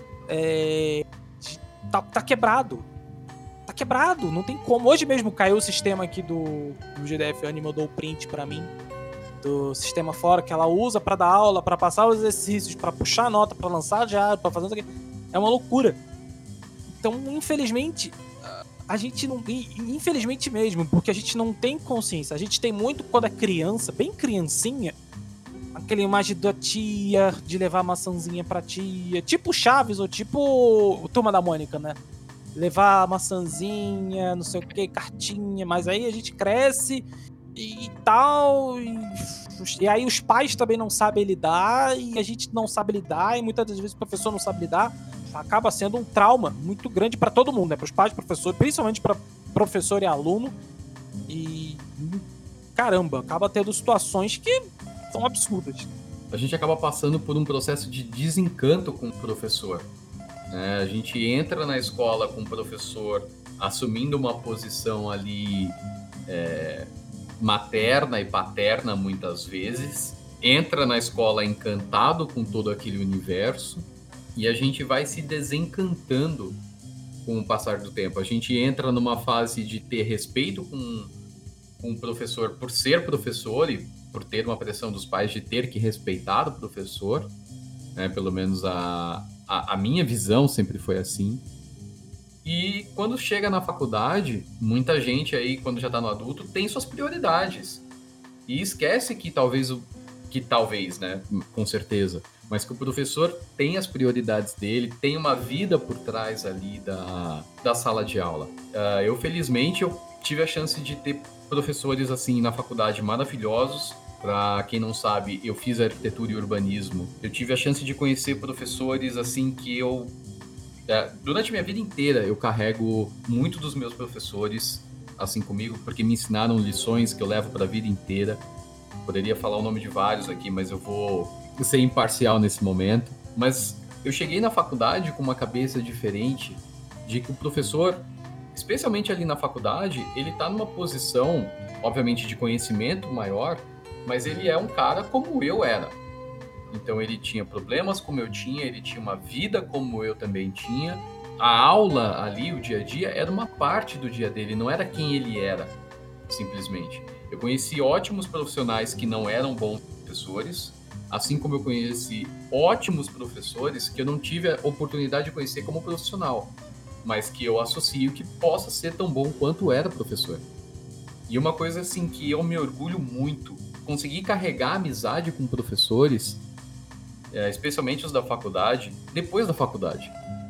É, tá, tá quebrado. Tá quebrado, não tem como. Hoje mesmo caiu o sistema aqui do, do G D F Anime, mandou o print pra mim do sistema fora que ela usa pra dar aula, pra passar os exercícios, pra puxar a nota, pra lançar diário, pra fazer isso aqui. É uma loucura. Então, infelizmente, a gente não... Infelizmente mesmo, porque a gente não tem consciência. A gente tem muito quando é criança, bem criancinha, aquela imagem da tia, de levar a maçãzinha pra tia, tipo Chaves ou tipo Turma da Mônica, né? Levar a maçãzinha, não sei o que, cartinha, mas aí a gente cresce e, e tal, e, e aí os pais também não sabem lidar, e a gente não sabe lidar, e muitas das vezes o professor não sabe lidar, acaba sendo um trauma muito grande para todo mundo, né? Para os pais, professor, principalmente para professor e aluno, e caramba, acaba tendo situações que são absurdas. A gente acaba passando por um processo de desencanto com o professor. É, a gente entra na escola com o professor assumindo uma posição ali é, materna e paterna muitas vezes, entra na escola encantado com todo aquele universo e a gente vai se desencantando com o passar do tempo. A gente entra numa fase de ter respeito com, com o professor por ser professor e por ter uma pressão dos pais de ter que respeitar o professor, né? Pelo menos a, a, a minha visão sempre foi assim. E quando chega na faculdade, muita gente aí, quando já está no adulto, tem suas prioridades. E esquece que talvez, o que talvez, né, com certeza, mas que o professor tem as prioridades dele, tem uma vida por trás ali da, da sala de aula. Uh, eu, felizmente, eu tive a chance de ter professores, assim, na faculdade maravilhosos. Para quem não sabe, eu fiz arquitetura e urbanismo. Eu tive a chance de conhecer professores, assim, que eu... É, durante minha vida inteira eu carrego muito dos meus professores assim comigo, porque me ensinaram lições que eu levo para a vida inteira. Poderia falar o nome de vários aqui, mas eu vou ser imparcial nesse momento. Mas eu cheguei na faculdade com uma cabeça diferente, de que o professor, especialmente ali na faculdade, ele está numa posição, obviamente, de conhecimento maior, mas ele é um cara como eu era. Então ele tinha problemas como eu tinha, ele tinha uma vida como eu também tinha. A aula ali, o dia a dia, era uma parte do dia dele, não era quem ele era, simplesmente. Eu conheci ótimos profissionais que não eram bons professores, assim como eu conheci ótimos professores que eu não tive a oportunidade de conhecer como profissional, mas que eu associo que possa ser tão bom quanto era professor. E uma coisa assim que eu me orgulho muito, conseguir carregar a amizade com professores, É, especialmente os da faculdade, depois da faculdade.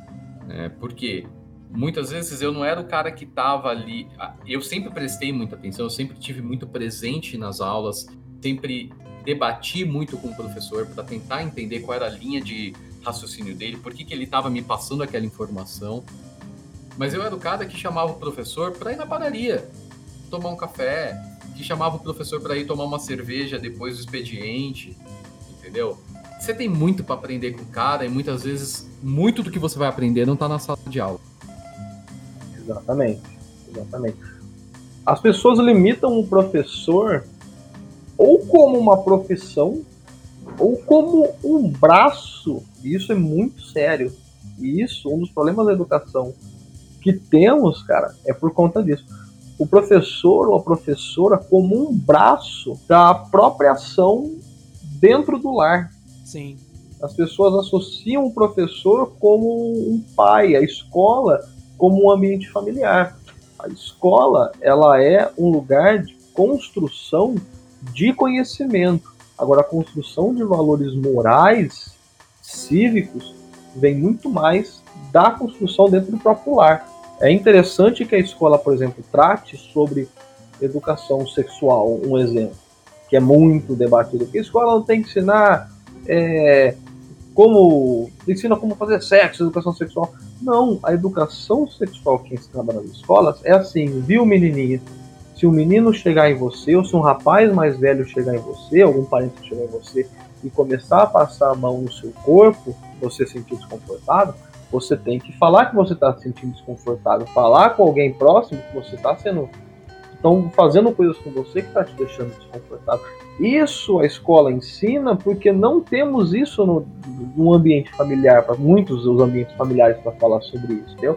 É, porque muitas vezes eu não era o cara que estava ali... Eu sempre prestei muita atenção, eu sempre tive muito presente nas aulas, sempre debati muito com o professor para tentar entender qual era a linha de raciocínio dele, por que, que ele estava me passando aquela informação. Mas eu era o cara que chamava o professor para ir na padaria, tomar um café, que chamava o professor para ir tomar uma cerveja depois do expediente, entendeu? Você tem muito para aprender com o cara e muitas vezes muito do que você vai aprender não está na sala de aula. Exatamente, exatamente. As pessoas limitam o professor ou como uma profissão ou como um braço, e isso é muito sério. E isso, um dos problemas da educação que temos, cara, é por conta disso. O professor ou a professora como um braço da própria ação dentro do lar. Sim. As pessoas associam o professor como um pai, a escola como um ambiente familiar. A escola, ela é um lugar de construção de conhecimento. Agora, a construção de valores morais, cívicos, vem muito mais da construção dentro do próprio lar. É interessante que a escola, por exemplo, trate sobre educação sexual, um exemplo, que é muito debatido. Porque a escola não tem que ensinar... É, como ensina como fazer sexo, educação sexual. Não, a educação sexual que é ensinada nas escolas é assim, viu, menininha? Se um menino chegar em você, ou se um rapaz mais velho chegar em você, algum parente chegar em você e começar a passar a mão no seu corpo, você se sentir desconfortável, você tem que falar que você está se sentindo desconfortável, falar com alguém próximo que você está sendo, estão fazendo coisas com você que está te deixando desconfortável. Isso a escola ensina porque não temos isso no, no ambiente familiar, para muitos dos ambientes familiares para falar sobre isso, entendeu?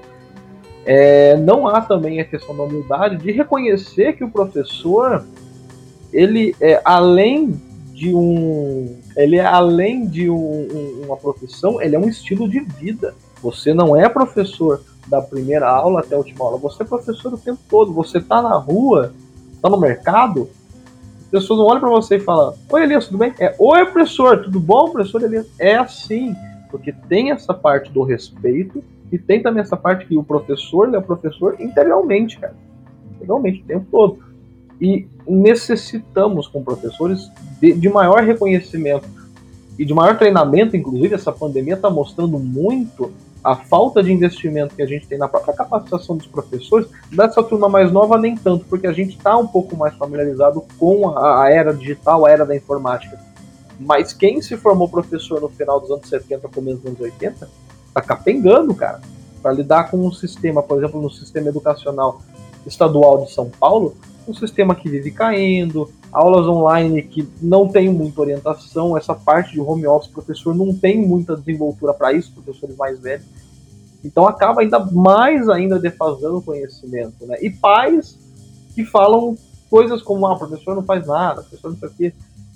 É, não há também a questão da humildade de reconhecer que o professor, ele é além de um, ele é além de um, um, uma profissão, ele é um estilo de vida. Você não é professor da primeira aula até a última aula, você é professor o tempo todo. Você está na rua, está no mercado, as pessoas não olham para você e falam: oi, Elias, tudo bem? É, oi, professor, tudo bom, professor Elias? É assim, porque tem essa parte do respeito e tem também essa parte que o professor, ele é o professor interiormente, cara. Interiormente, o tempo todo. E necessitamos, com professores, de, de maior reconhecimento e de maior treinamento. Inclusive, essa pandemia está mostrando muito a falta de investimento que a gente tem na própria capacitação dos professores. Dessa turma mais nova, nem tanto, porque a gente está um pouco mais familiarizado com a, a era digital, a era da informática. Mas quem se formou professor no final dos anos setenta, começo dos anos oitenta, está capengando, cara, para lidar com um sistema, por exemplo, no sistema educacional estadual de São Paulo, um sistema que vive caindo, aulas online que não tem muita orientação, essa parte de home office, o professor não tem muita desenvoltura para isso, professores mais velhos. Então acaba ainda mais ainda defasando o conhecimento, né? E pais que falam coisas como: ah, o professor não faz nada, o professor não sei o quê.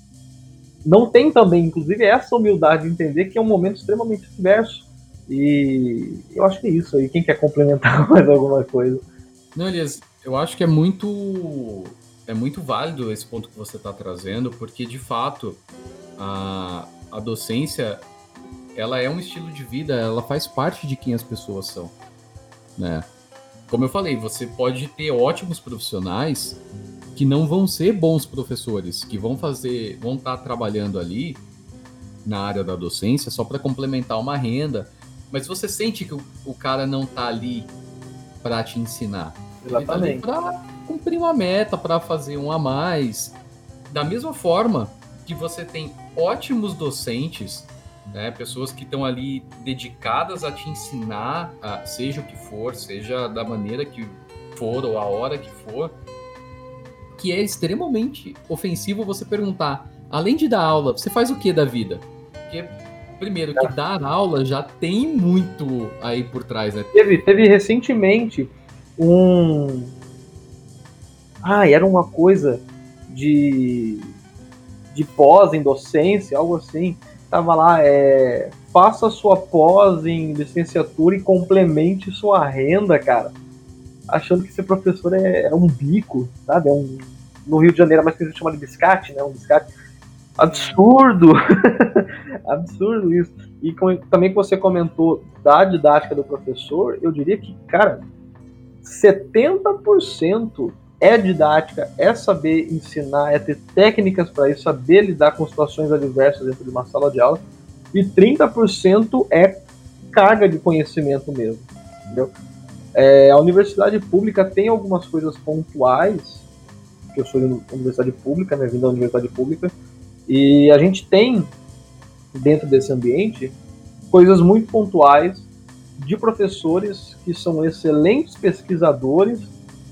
não tem também, inclusive, essa humildade de entender que é um momento extremamente diverso. E eu acho que é isso aí. Quem quer complementar mais alguma coisa? Não, Elias, eu acho que é muito, é muito válido esse ponto que você está trazendo, porque, de fato, a, a docência, ela é um estilo de vida, ela faz parte de quem as pessoas são, né? Como eu falei, você pode ter ótimos profissionais que não vão ser bons professores, que vão fazer, vão estar trabalhando ali na área da docência só para complementar uma renda, mas você sente que o, o cara não está ali para te ensinar. Exatamente. Ele tá ali para cumprir uma meta, para fazer um a mais. Da mesma forma que você tem ótimos docentes, né, pessoas que estão ali dedicadas a te ensinar, a, seja o que for, seja da maneira que for ou a hora que for, que é extremamente ofensivo você perguntar, além de dar aula, você faz o que da vida? Porque, primeiro, que dar aula já tem muito aí por trás, né? Teve, teve recentemente um... Ah, era uma coisa de, de pós em docência, algo assim. Tava lá, é... faça sua pós em licenciatura e complemente sua renda, cara. Achando que ser professor é, é um bico, sabe? É um... No Rio de Janeiro é mais que a gente chama de biscate, né? Um biscate. Absurdo! Absurdo isso. E com, também que você comentou da didática do professor, eu diria que, cara, setenta por cento é didática, é saber ensinar, é ter técnicas para isso, saber lidar com situações adversas dentro de uma sala de aula, e trinta por cento é carga de conhecimento mesmo, entendeu? É, a universidade pública tem algumas coisas pontuais, que eu sou de universidade pública, né, vindo da universidade pública, e a gente tem, dentro desse ambiente, coisas muito pontuais de professores que são excelentes pesquisadores,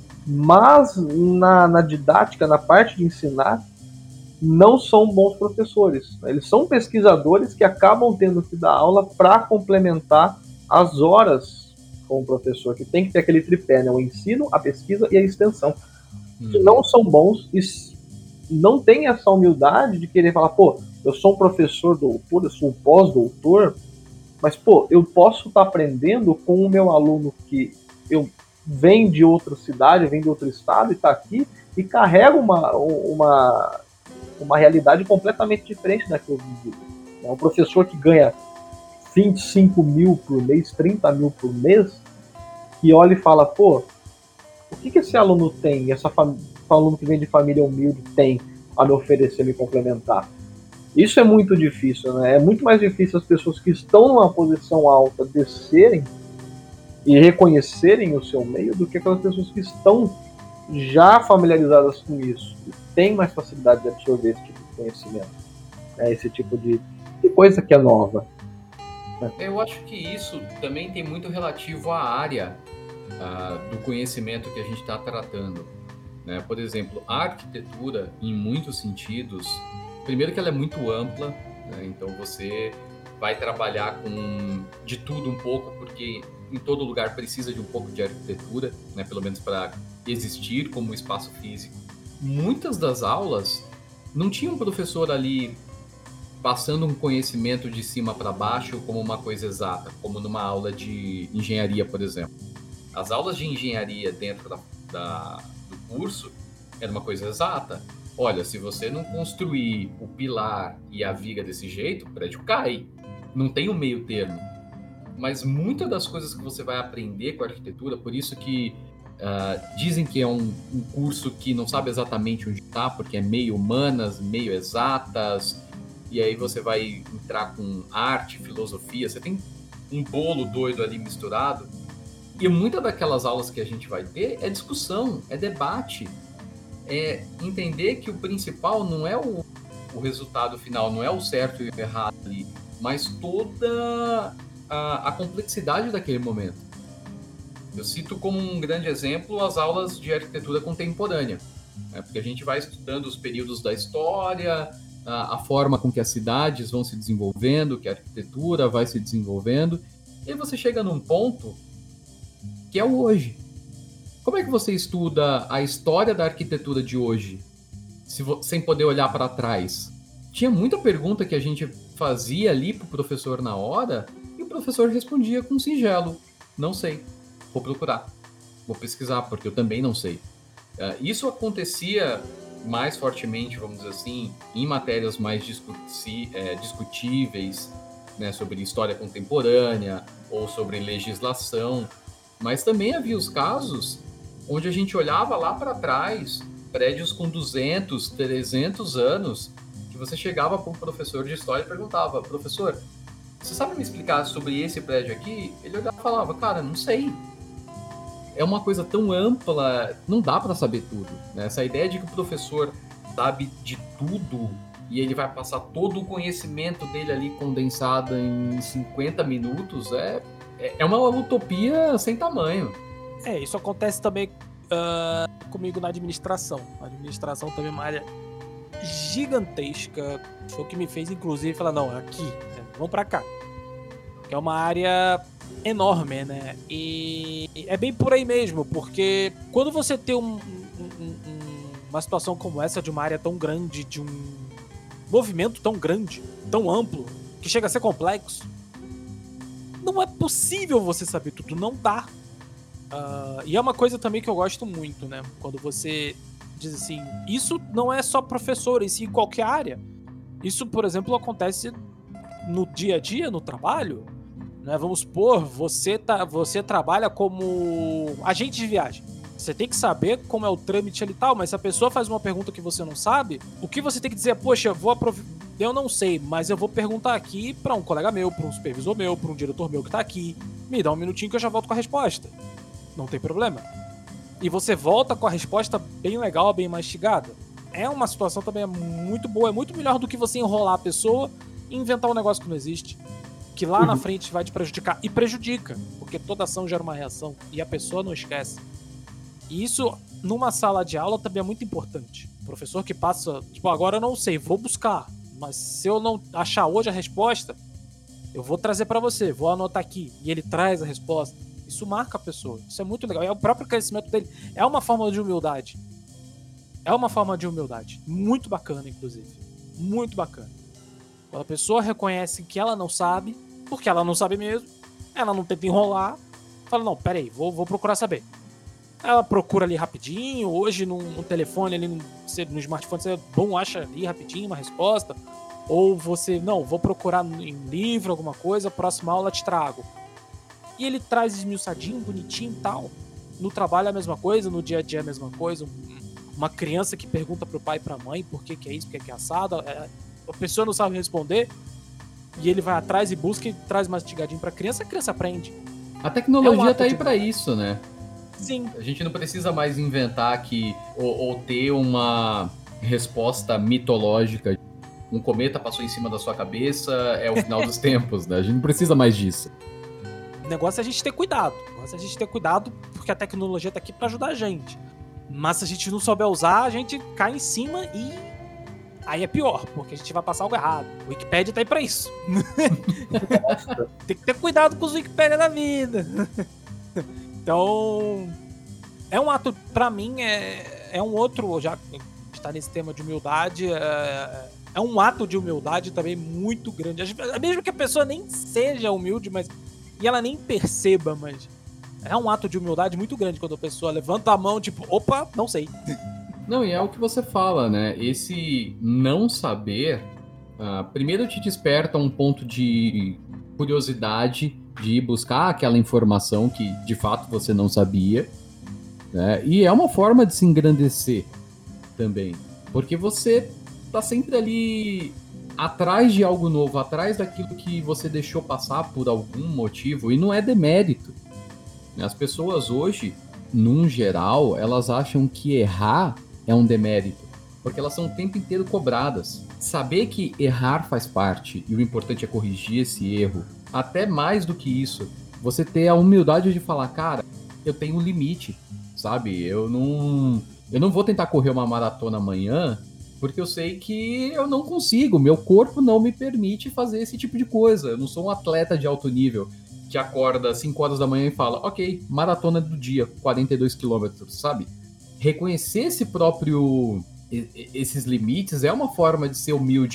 mas na, na didática, na parte de ensinar, não são bons professores. Eles são pesquisadores que acabam tendo que dar aula para complementar as horas com o professor, que tem que ter aquele tripé, né? O ensino, a pesquisa e a extensão. Hum. Que não são bons e não tem essa humildade de querer falar, pô, eu sou um professor doutor, eu sou um pós-doutor, mas, pô, eu posso estar aprendendo com o meu aluno que eu vem de outra cidade, vem de outro estado e está aqui e carrega uma, uma, uma realidade completamente diferente da que eu vivi. É um professor que ganha vinte e cinco mil por mês, trinta mil por mês, que olha e fala, pô, o que, que esse aluno tem, esse aluno que vem de família humilde tem a me oferecer, me complementar? Isso é muito difícil, né? É muito mais difícil as pessoas que estão numa posição alta descerem e reconhecerem o seu meio do que aquelas pessoas que estão já familiarizadas com isso e têm mais facilidade de absorver esse tipo de conhecimento, né? Esse tipo de, de coisa que é nova. Eu acho que isso também tem muito relativo à área uh, do conhecimento que a gente está tratando, né? Por exemplo, a arquitetura, em muitos sentidos, primeiro que ela é muito ampla, né? Então você vai trabalhar com de tudo um pouco, porque em todo lugar precisa de um pouco de arquitetura, né? Pelo menos para existir como espaço físico. Muitas das aulas não tinha um professor ali passando um conhecimento de cima para baixo como uma coisa exata, como numa aula de engenharia, por exemplo. As aulas de engenharia dentro da, da, do curso era uma coisa exata. Olha, se você não construir o pilar e a viga desse jeito, o prédio cai. Não tem um meio termo. Mas muitas das coisas que você vai aprender com a arquitetura, por isso que uh, dizem que é um, um curso que não sabe exatamente onde está, porque é meio humanas, meio exatas, e aí você vai entrar com arte, filosofia, você tem um bolo doido ali misturado. E muitas daquelas aulas que a gente vai ter é discussão, é debate, é entender que o principal não é o, o resultado final, não é o certo e o errado ali, mas toda a, a complexidade daquele momento. Eu cito como um grande exemplo as aulas de arquitetura contemporânea, né? Porque a gente vai estudando os períodos da história, a, a forma com que as cidades vão se desenvolvendo, que a arquitetura vai se desenvolvendo, e aí você chega num ponto que é o hoje. Como é que você estuda a história da arquitetura de hoje, se vo- sem poder olhar para trás? tinha muita pergunta que a gente fazia ali pro professor na hora, e o professor respondia com singelo: não sei, vou procurar, vou pesquisar, porque eu também não sei. Uh, isso acontecia mais fortemente, vamos dizer assim, em matérias mais discuti- é, discutíveis, né, sobre história contemporânea ou sobre legislação, mas também havia os casos onde a gente olhava lá para trás, prédios com duzentos, trezentos anos, que você chegava para um professor de história e perguntava: professor, você sabe me explicar sobre esse prédio aqui? Ele olhava e falava: cara, não sei. É uma coisa tão ampla, não dá para saber tudo, né? Essa ideia de que o professor sabe de tudo e ele vai passar todo o conhecimento dele ali condensado em cinquenta minutos é, é uma utopia sem tamanho. É, isso acontece também uh, comigo na administração. A administração também é uma área gigantesca. Foi o que me fez, inclusive, falar: não, aqui, né, vamos pra cá. Que é uma área enorme, né? E é bem por aí mesmo, porque quando você tem um, um, um, uma situação como essa, de uma área tão grande, de um movimento tão grande, tão amplo, que chega a ser complexo, não é possível você saber tudo, não dá. Uh, e é uma coisa também que eu gosto muito, né? Quando você diz assim, isso não é só professor, isso em qualquer área. Isso, por exemplo, acontece no dia a dia, no trabalho, né? Vamos supor, você, tá, você trabalha como agente de viagem. Você tem que saber como é o trâmite ali e tal, mas se a pessoa faz uma pergunta que você não sabe, o que você tem que dizer é: poxa, eu, vou aprov... eu não sei, mas eu vou perguntar aqui pra um colega meu, pra um supervisor meu, pra um diretor meu que tá aqui. Me dá um minutinho que eu já volto com a resposta. Não tem problema. E você volta com a resposta bem legal, bem mastigada. É uma situação também muito boa, é muito melhor do que você enrolar a pessoa e inventar um negócio que não existe, que lá uhum. na frente vai te prejudicar. E prejudica, porque toda ação gera uma reação e a pessoa não esquece. E isso, numa sala de aula, também é muito importante. O professor que passa, tipo, agora eu não sei, vou buscar, mas se eu não achar hoje a resposta, eu vou trazer pra você, vou anotar aqui, e ele traz a resposta. Isso marca a pessoa, isso é muito legal. É o próprio crescimento dele, é uma forma de humildade. É uma forma de humildade, muito bacana, inclusive. Muito bacana. Quando a pessoa reconhece que ela não sabe, porque ela não sabe mesmo, ela não tenta enrolar, fala: não, peraí, vou, vou procurar saber. Ela procura ali rapidinho, hoje no, no telefone, ali no, no smartphone, você bom, acha ali rapidinho uma resposta. Ou você, não, vou procurar em livro, alguma coisa, próxima aula te trago. E ele traz esmiuçadinho, bonitinho e tal. No trabalho é a mesma coisa, no dia a dia é a mesma coisa. Uma criança que pergunta pro pai e pra mãe por que que é isso, por que que é assado. A pessoa não sabe responder, e ele vai atrás e busca e traz mastigadinho pra criança, a criança aprende. A tecnologia é um tá aí pra isso, né? Sim. A gente não precisa mais inventar que, ou, ou ter uma resposta mitológica. Um cometa passou em cima da sua cabeça, é o final dos tempos, né? A gente não precisa mais disso. O negócio é a gente ter cuidado. O negócio é a gente ter cuidado, porque a tecnologia tá aqui pra ajudar a gente. Mas se a gente não souber usar, a gente cai em cima e aí é pior, porque a gente vai passar algo errado. O Wikipedia tá aí pra isso. Tem que ter cuidado com os Wikipedia da vida. Então, é um ato, pra mim, é, é um outro, já está nesse tema de humildade, é, é um ato de humildade também muito grande. Mesmo que a pessoa nem seja humilde, mas e ela nem perceba, mas é um ato de humildade muito grande quando a pessoa levanta a mão, tipo, opa, não sei. Não, e é o que você fala, né? Esse não saber, uh, primeiro te desperta um ponto de curiosidade, de ir buscar aquela informação que de fato você não sabia, né? E é uma forma de se engrandecer também, porque você tá sempre ali atrás de algo novo, atrás daquilo que você deixou passar por algum motivo, e não é demérito. As pessoas hoje, num geral, elas acham que errar é um demérito, porque elas são o tempo inteiro cobradas. Saber que errar faz parte, e o importante é corrigir esse erro, até mais do que isso, você ter a humildade de falar: cara, eu tenho um limite, sabe? Eu não, eu não vou tentar correr uma maratona amanhã, porque eu sei que eu não consigo, meu corpo não me permite fazer esse tipo de coisa. Eu não sou um atleta de alto nível que acorda às cinco horas da manhã e fala: ok, maratona do dia, quarenta e dois quilômetros, sabe? Reconhecer esse próprio, esses limites é uma forma de ser humilde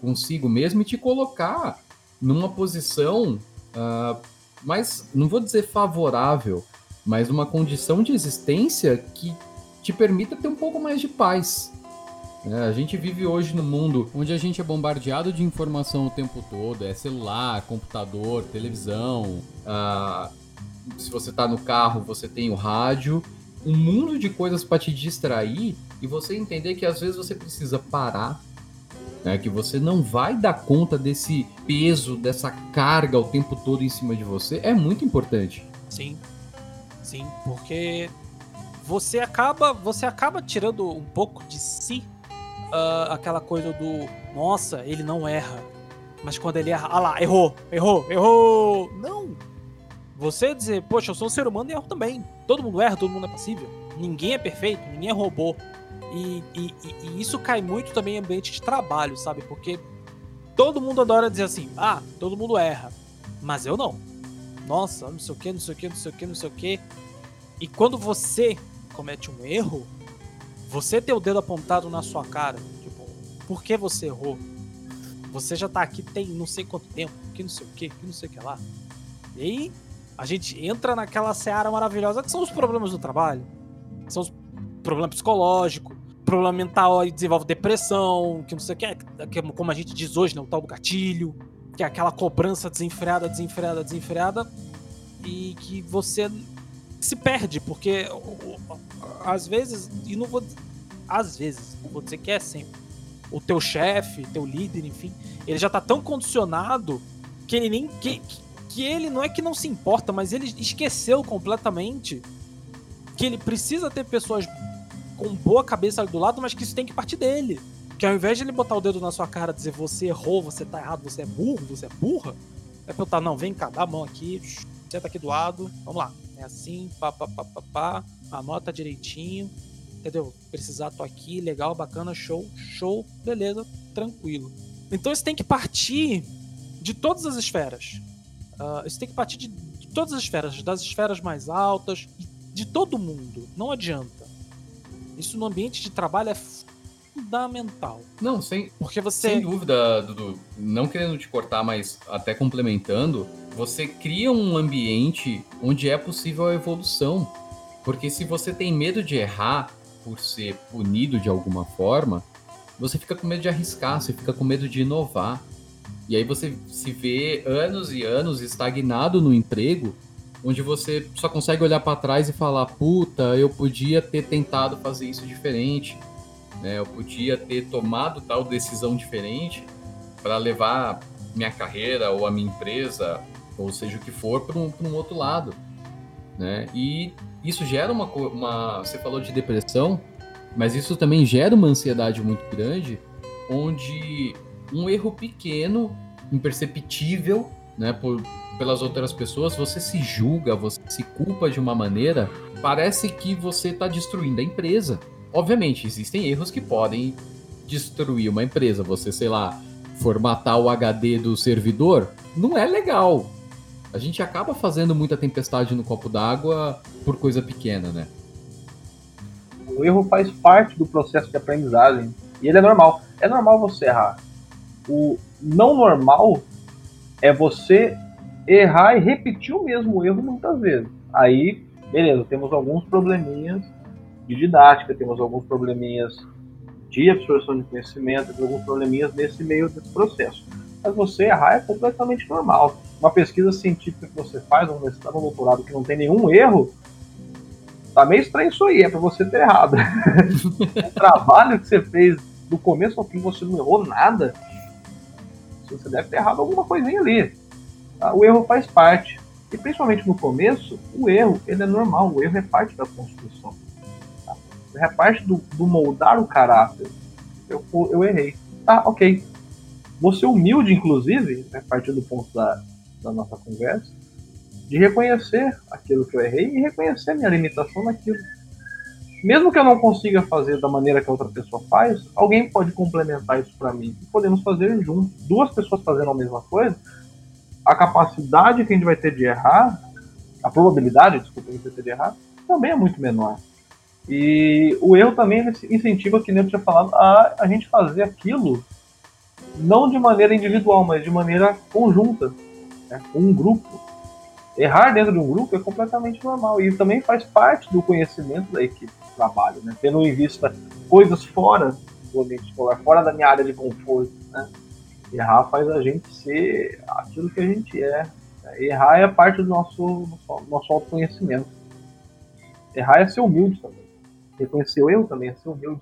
consigo mesmo e te colocar numa posição, uh, mais, não vou dizer favorável, mas uma condição de existência que te permita ter um pouco mais de paz. É, a gente vive hoje num mundo onde a gente é bombardeado de informação o tempo todo, é celular, computador, televisão, uh, se você tá no carro, você tem o rádio, um mundo de coisas para te distrair e você entender que às vezes você precisa parar, né, que você não vai dar conta desse peso, dessa carga o tempo todo em cima de você, é muito importante. Sim, sim, porque você acaba, você acaba tirando um pouco de si uh, aquela coisa do, nossa, ele não erra, mas quando ele erra, ah lá, errou, errou, errou, não. Você dizer, poxa, eu sou um ser humano e erro também. Todo mundo erra, todo mundo é passível. Ninguém é perfeito, ninguém é robô. E, e, e isso cai muito também em ambiente de trabalho, sabe? Porque todo mundo adora dizer assim, ah, todo mundo erra, mas eu não. Nossa, não sei o que, não sei o que, não sei o que, não sei o que. E quando você comete um erro, você ter o dedo apontado na sua cara, tipo, por que você errou? Você já tá aqui tem não sei quanto tempo, que não sei o que, que não sei o que lá. E aí a gente entra naquela seara maravilhosa que são os problemas do trabalho, são os problemas psicológicos, problema mental e desenvolve depressão, que não sei o que, que, como a gente diz hoje, né, o tal do gatilho, que é aquela cobrança desenfreada, desenfreada, desenfreada, e que você se perde, porque às vezes, e não vou, às vezes, não vou dizer que é sempre, o teu chefe, teu líder, enfim, ele já tá tão condicionado que ele nem, que, que ele não é que não se importa, mas ele esqueceu completamente que ele precisa ter pessoas com boa cabeça ali do lado, mas que isso tem que partir dele. Que ao invés de ele botar o dedo na sua cara e dizer você errou, você tá errado, você é burro, você é burra, é perguntar, não, vem cá, dá a mão aqui, senta aqui do lado, vamos lá. É assim, pá, pá, pá, pá, pá, anota direitinho, entendeu? Precisar, tô aqui, legal, bacana, show, show, beleza, tranquilo. Então isso tem que partir de todas as esferas. Uh, isso tem que partir de, de todas as esferas, das esferas mais altas, de todo mundo, não adianta. Isso no ambiente de trabalho é fundamental. Não, sem, porque você... sem dúvida, Dudu, não querendo te cortar, mas até complementando, você cria um ambiente onde é possível a evolução. Porque se você tem medo de errar por ser punido de alguma forma, você fica com medo de arriscar, você fica com medo de inovar. E aí você se vê anos e anos estagnado no emprego, onde você só consegue olhar para trás e falar, puta, eu podia ter tentado fazer isso diferente, né? Eu podia ter tomado tal decisão diferente para levar minha carreira ou a minha empresa, ou seja o que for, para um, para um outro lado, né? E isso gera uma, uma... Você falou de depressão, mas isso também gera uma ansiedade muito grande, onde um erro pequeno, imperceptível, né, por, pelas outras pessoas, você se julga, você se culpa de uma maneira, parece que você está destruindo a empresa. Obviamente, existem erros que podem destruir uma empresa. Você, sei lá, formatar o H D do servidor, não é legal. A gente acaba fazendo muita tempestade no copo d'água por coisa pequena, né? O erro faz parte do processo de aprendizagem e ele é normal. É normal você errar. O não normal é você errar e repetir o mesmo erro muitas vezes. Aí, beleza, temos alguns probleminhas de didática, temos alguns probleminhas de absorção de conhecimento, temos alguns probleminhas nesse meio desse processo. Mas você errar é completamente normal. Uma pesquisa científica que você faz, um mestrado, um doutorado que não tem nenhum erro, tá meio estranho isso aí, é pra você ter errado. O trabalho que você fez do começo ao fim, você não errou nada, você deve ter errado alguma coisinha ali. Tá? O erro faz parte. E principalmente no começo, o erro ele é normal, o erro é parte da construção. Tá? É parte do, do moldar o caráter. Eu, eu errei. Tá, ok. Vou ser humilde, inclusive, a partir do ponto da, da nossa conversa, de reconhecer aquilo que eu errei e reconhecer a minha limitação naquilo. Mesmo que eu não consiga fazer da maneira que a outra pessoa faz, alguém pode complementar isso para mim. E podemos fazer juntos. Duas pessoas fazendo a mesma coisa, a capacidade que a gente vai ter de errar, a probabilidade, desculpa, que a gente vai ter de errar, também é muito menor. E o erro também incentiva, que nem eu tinha falado, a, a gente fazer aquilo não de maneira individual, mas de maneira conjunta, né? Um grupo. Errar dentro de um grupo é completamente normal e também faz parte do conhecimento da equipe de trabalho, né? Tendo em vista coisas fora do ambiente escolar, fora da minha área de conforto, né? Errar faz a gente ser aquilo que a gente é. Errar é parte do nosso, nosso autoconhecimento. Errar é ser humilde também. Reconhecer o erro também é ser humilde.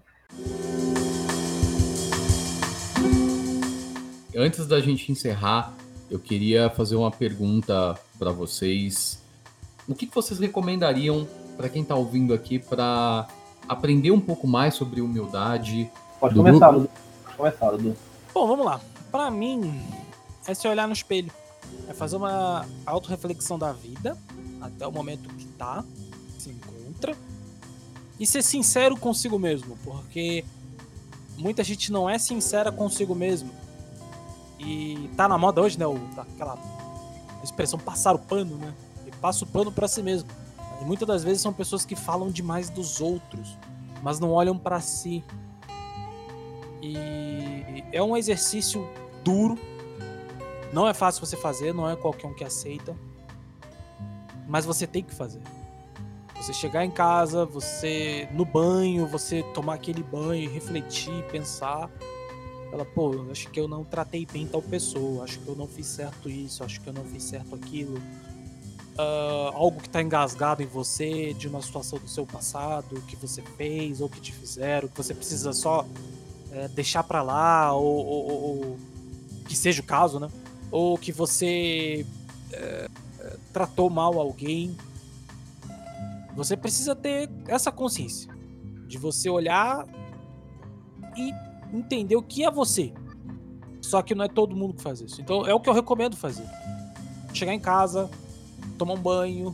Antes da gente encerrar, eu queria fazer uma pergunta para vocês. O que vocês recomendariam para quem está ouvindo aqui para aprender um pouco mais sobre humildade? Pode começar, Dudu. Pode começar, Dudu. Bom, vamos lá. Para mim, é se olhar no espelho. É fazer uma autorreflexão da vida, até o momento que tá, se encontra, e ser sincero consigo mesmo, porque muita gente não é sincera consigo mesmo. E tá na moda hoje, né, o, aquela expressão passar o pano, né? E passa o pano pra si mesmo. E muitas das vezes são pessoas que falam demais dos outros, mas não olham pra si. E é um exercício duro. Não é fácil você fazer, não é qualquer um que aceita. Mas você tem que fazer. Você chegar em casa, você no banho, você tomar aquele banho, refletir, pensar. Ela, pô, acho que eu não tratei bem tal pessoa, acho que eu não fiz certo isso, acho que eu não fiz certo aquilo. Uh, algo que tá engasgado em você, de uma situação do seu passado, que você fez, ou que te fizeram, que você precisa só é, deixar pra lá, ou, ou, ou que seja o caso, né? Ou que você é, é, tratou mal alguém. Você precisa ter essa consciência de você olhar e entender o que é você. Só que não é todo mundo que faz isso. Então é o que eu recomendo fazer. Chegar em casa, tomar um banho,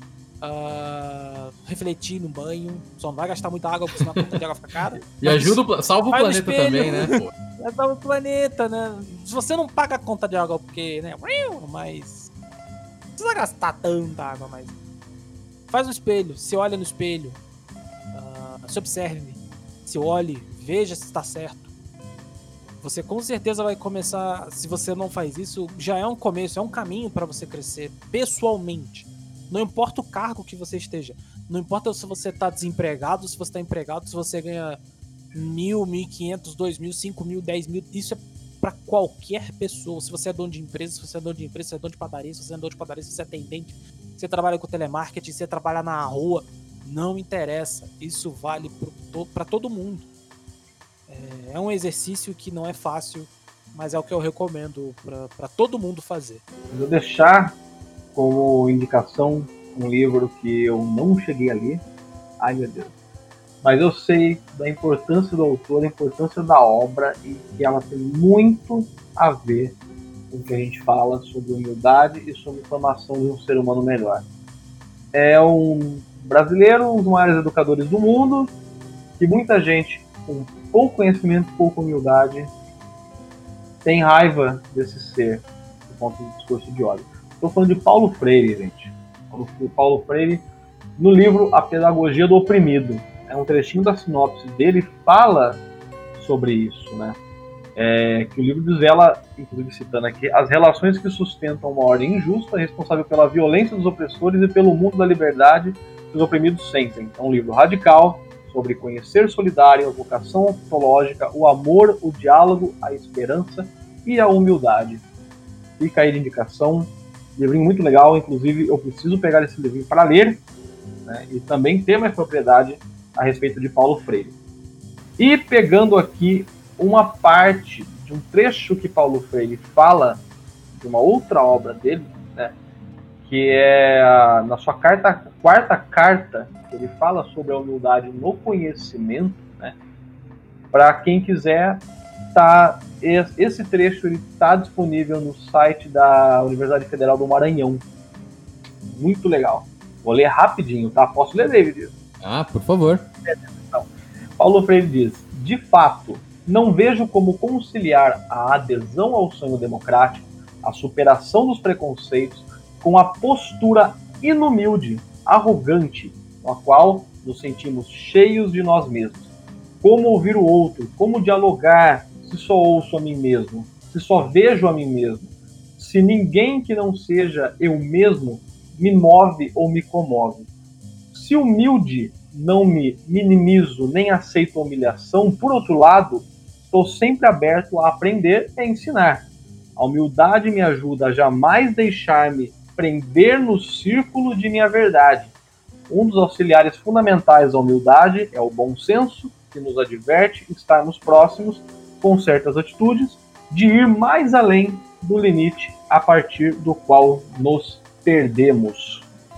uh, refletir no banho. Só não vai gastar muita água, porque senão a conta de água fica cara. E ajuda, salva o planeta também, né? Pô. Salva o planeta, né? Se você não paga a conta de água, porque, né? Mas não precisa gastar tanta água, mas faz um espelho, se olha no espelho, uh, se observe, se olhe, veja se está certo. Você com certeza vai começar, se você não faz isso, já é um começo, é um caminho para você crescer pessoalmente. Não importa o cargo que você esteja, não importa se você está desempregado, se você está empregado, se você ganha mil, mil e quinhentos, dois mil, cinco mil, dez mil, isso é para qualquer pessoa. Se você é dono de empresa, se você é dono de empresa, se você é dono de padaria, se você é dono de padaria, se você é atendente, se você trabalha com telemarketing, se você trabalha na rua, não interessa. Isso vale para todo mundo. É um exercício que não é fácil, mas é o que eu recomendo para todo mundo fazer. Eu vou deixar como indicação um livro que eu não cheguei a ler. Ai, meu Deus. Mas eu sei da importância do autor, da importância da obra e que ela tem muito a ver com o que a gente fala sobre humildade e sobre a formação de um ser humano melhor. É um brasileiro, um dos maiores educadores do mundo, que muita gente com pouco conhecimento, pouca humildade, tem raiva desse ser, do ponto de discurso de ódio. Estou falando de Paulo Freire, gente. Paulo Freire, no livro A Pedagogia do Oprimido. É um trechinho da sinopse dele, fala sobre isso, né? É, que o livro desvela, inclusive citando aqui, as relações que sustentam uma ordem injusta, responsável pela violência dos opressores e pelo mundo da liberdade que os oprimidos sentem. É um livro radical, sobre conhecer solidário, a vocação ontológica, o amor, o diálogo, a esperança e a humildade. Fica aí de indicação. Livrinho muito legal, inclusive eu preciso pegar esse livrinho para ler, né, e também ter mais propriedade a respeito de Paulo Freire. E pegando aqui uma parte de um trecho que Paulo Freire fala de uma outra obra dele, né, que é a, na sua carta, quarta carta, ele fala sobre a humildade no conhecimento, né? Para quem quiser, tá, esse trecho está disponível no site da Universidade Federal do Maranhão. Muito legal. Vou ler rapidinho, tá? Posso ler, David? Ah, por favor. Então, Paulo Freire diz: de fato, não vejo como conciliar a adesão ao sonho democrático, a superação dos preconceitos, com a postura inumilde, arrogante, com a qual nos sentimos cheios de nós mesmos. Como ouvir o outro, como dialogar se só ouço a mim mesmo, se só vejo a mim mesmo, se ninguém que não seja eu mesmo me move ou me comove? Se humilde, não me minimizo nem aceito a humilhação, por outro lado, estou sempre aberto a aprender e a ensinar. A humildade me ajuda a jamais deixar-me prender no círculo de minha verdade. Um dos auxiliares fundamentais da humildade é o bom senso, que nos adverte estarmos próximos, com certas atitudes, de ir mais além do limite a partir do qual nos perdemos.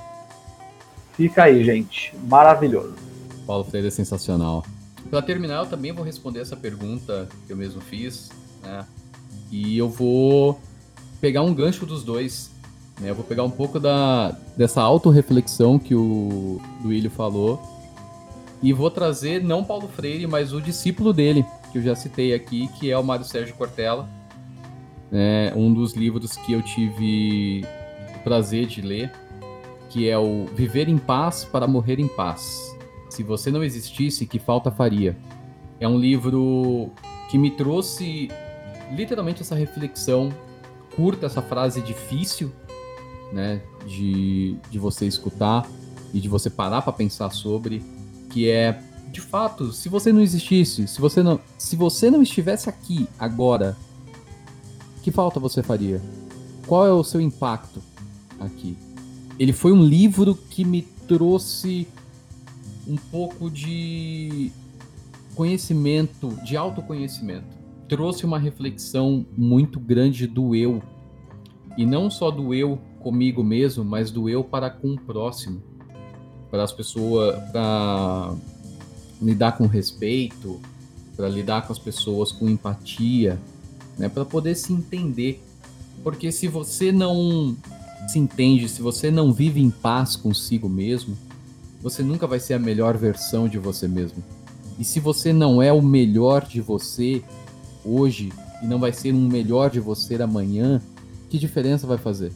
Fica aí, gente. Maravilhoso. Paulo Freire é sensacional. Para terminar, eu também vou responder essa pergunta que eu mesmo fiz, né? E eu vou pegar um gancho dos dois, né? Eu vou pegar um pouco da, dessa autorreflexão que o Duílio falou e vou trazer não Paulo Freire, mas o discípulo dele, que eu já citei aqui, que é o Mário Sérgio Cortella, né? Um dos livros que eu tive o prazer de ler, que é o Viver em Paz para Morrer em Paz. Se você não existisse, que falta faria? É um livro que me trouxe literalmente essa reflexão curta, essa frase difícil, né, de, de você escutar e de você parar para pensar sobre, que é, de fato, se você não existisse, se você não, se você não estivesse aqui agora, que falta você faria? Qual é o seu impacto aqui? Ele foi um livro que me trouxe um pouco de conhecimento, de autoconhecimento. Trouxe uma reflexão muito grande do eu. E não só do eu comigo mesmo, mas do eu para com o próximo. Para as pessoas, para lidar com respeito, para lidar com as pessoas com empatia, né, para poder se entender. Porque se você não se entende, se você não vive em paz consigo mesmo, você nunca vai ser a melhor versão de você mesmo. E se você não é o melhor de você hoje e não vai ser um melhor de você amanhã, que diferença vai fazer?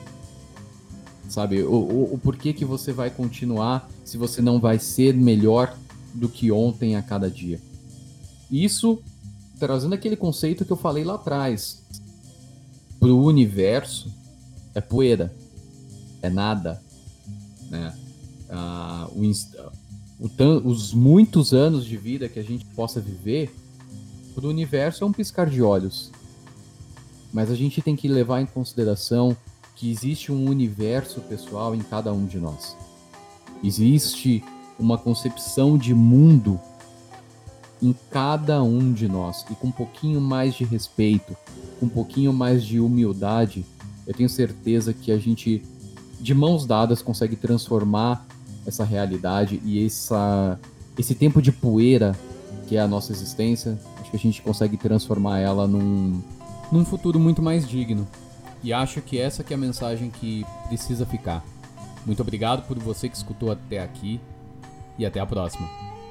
Sabe, o, o, o porquê que você vai continuar se você não vai ser melhor do que ontem a cada dia? Isso trazendo aquele conceito que eu falei lá atrás. Pro universo, é poeira, é nada, né? Ah, o, o, os muitos anos de vida que a gente possa viver, para o universo é um piscar de olhos. Mas a gente tem que levar em consideração que existe um universo pessoal em cada um de nós. Existe uma concepção de mundo em cada um de nós. E com um pouquinho mais de respeito, com um pouquinho mais de humildade, eu tenho certeza que a gente, de mãos dadas, consegue transformar essa realidade e essa, esse tempo de poeira que é a nossa existência. Acho que a gente consegue transformar ela num, num futuro muito mais digno. E acho que essa que é a mensagem que precisa ficar. Muito obrigado por você que escutou até aqui e até a próxima.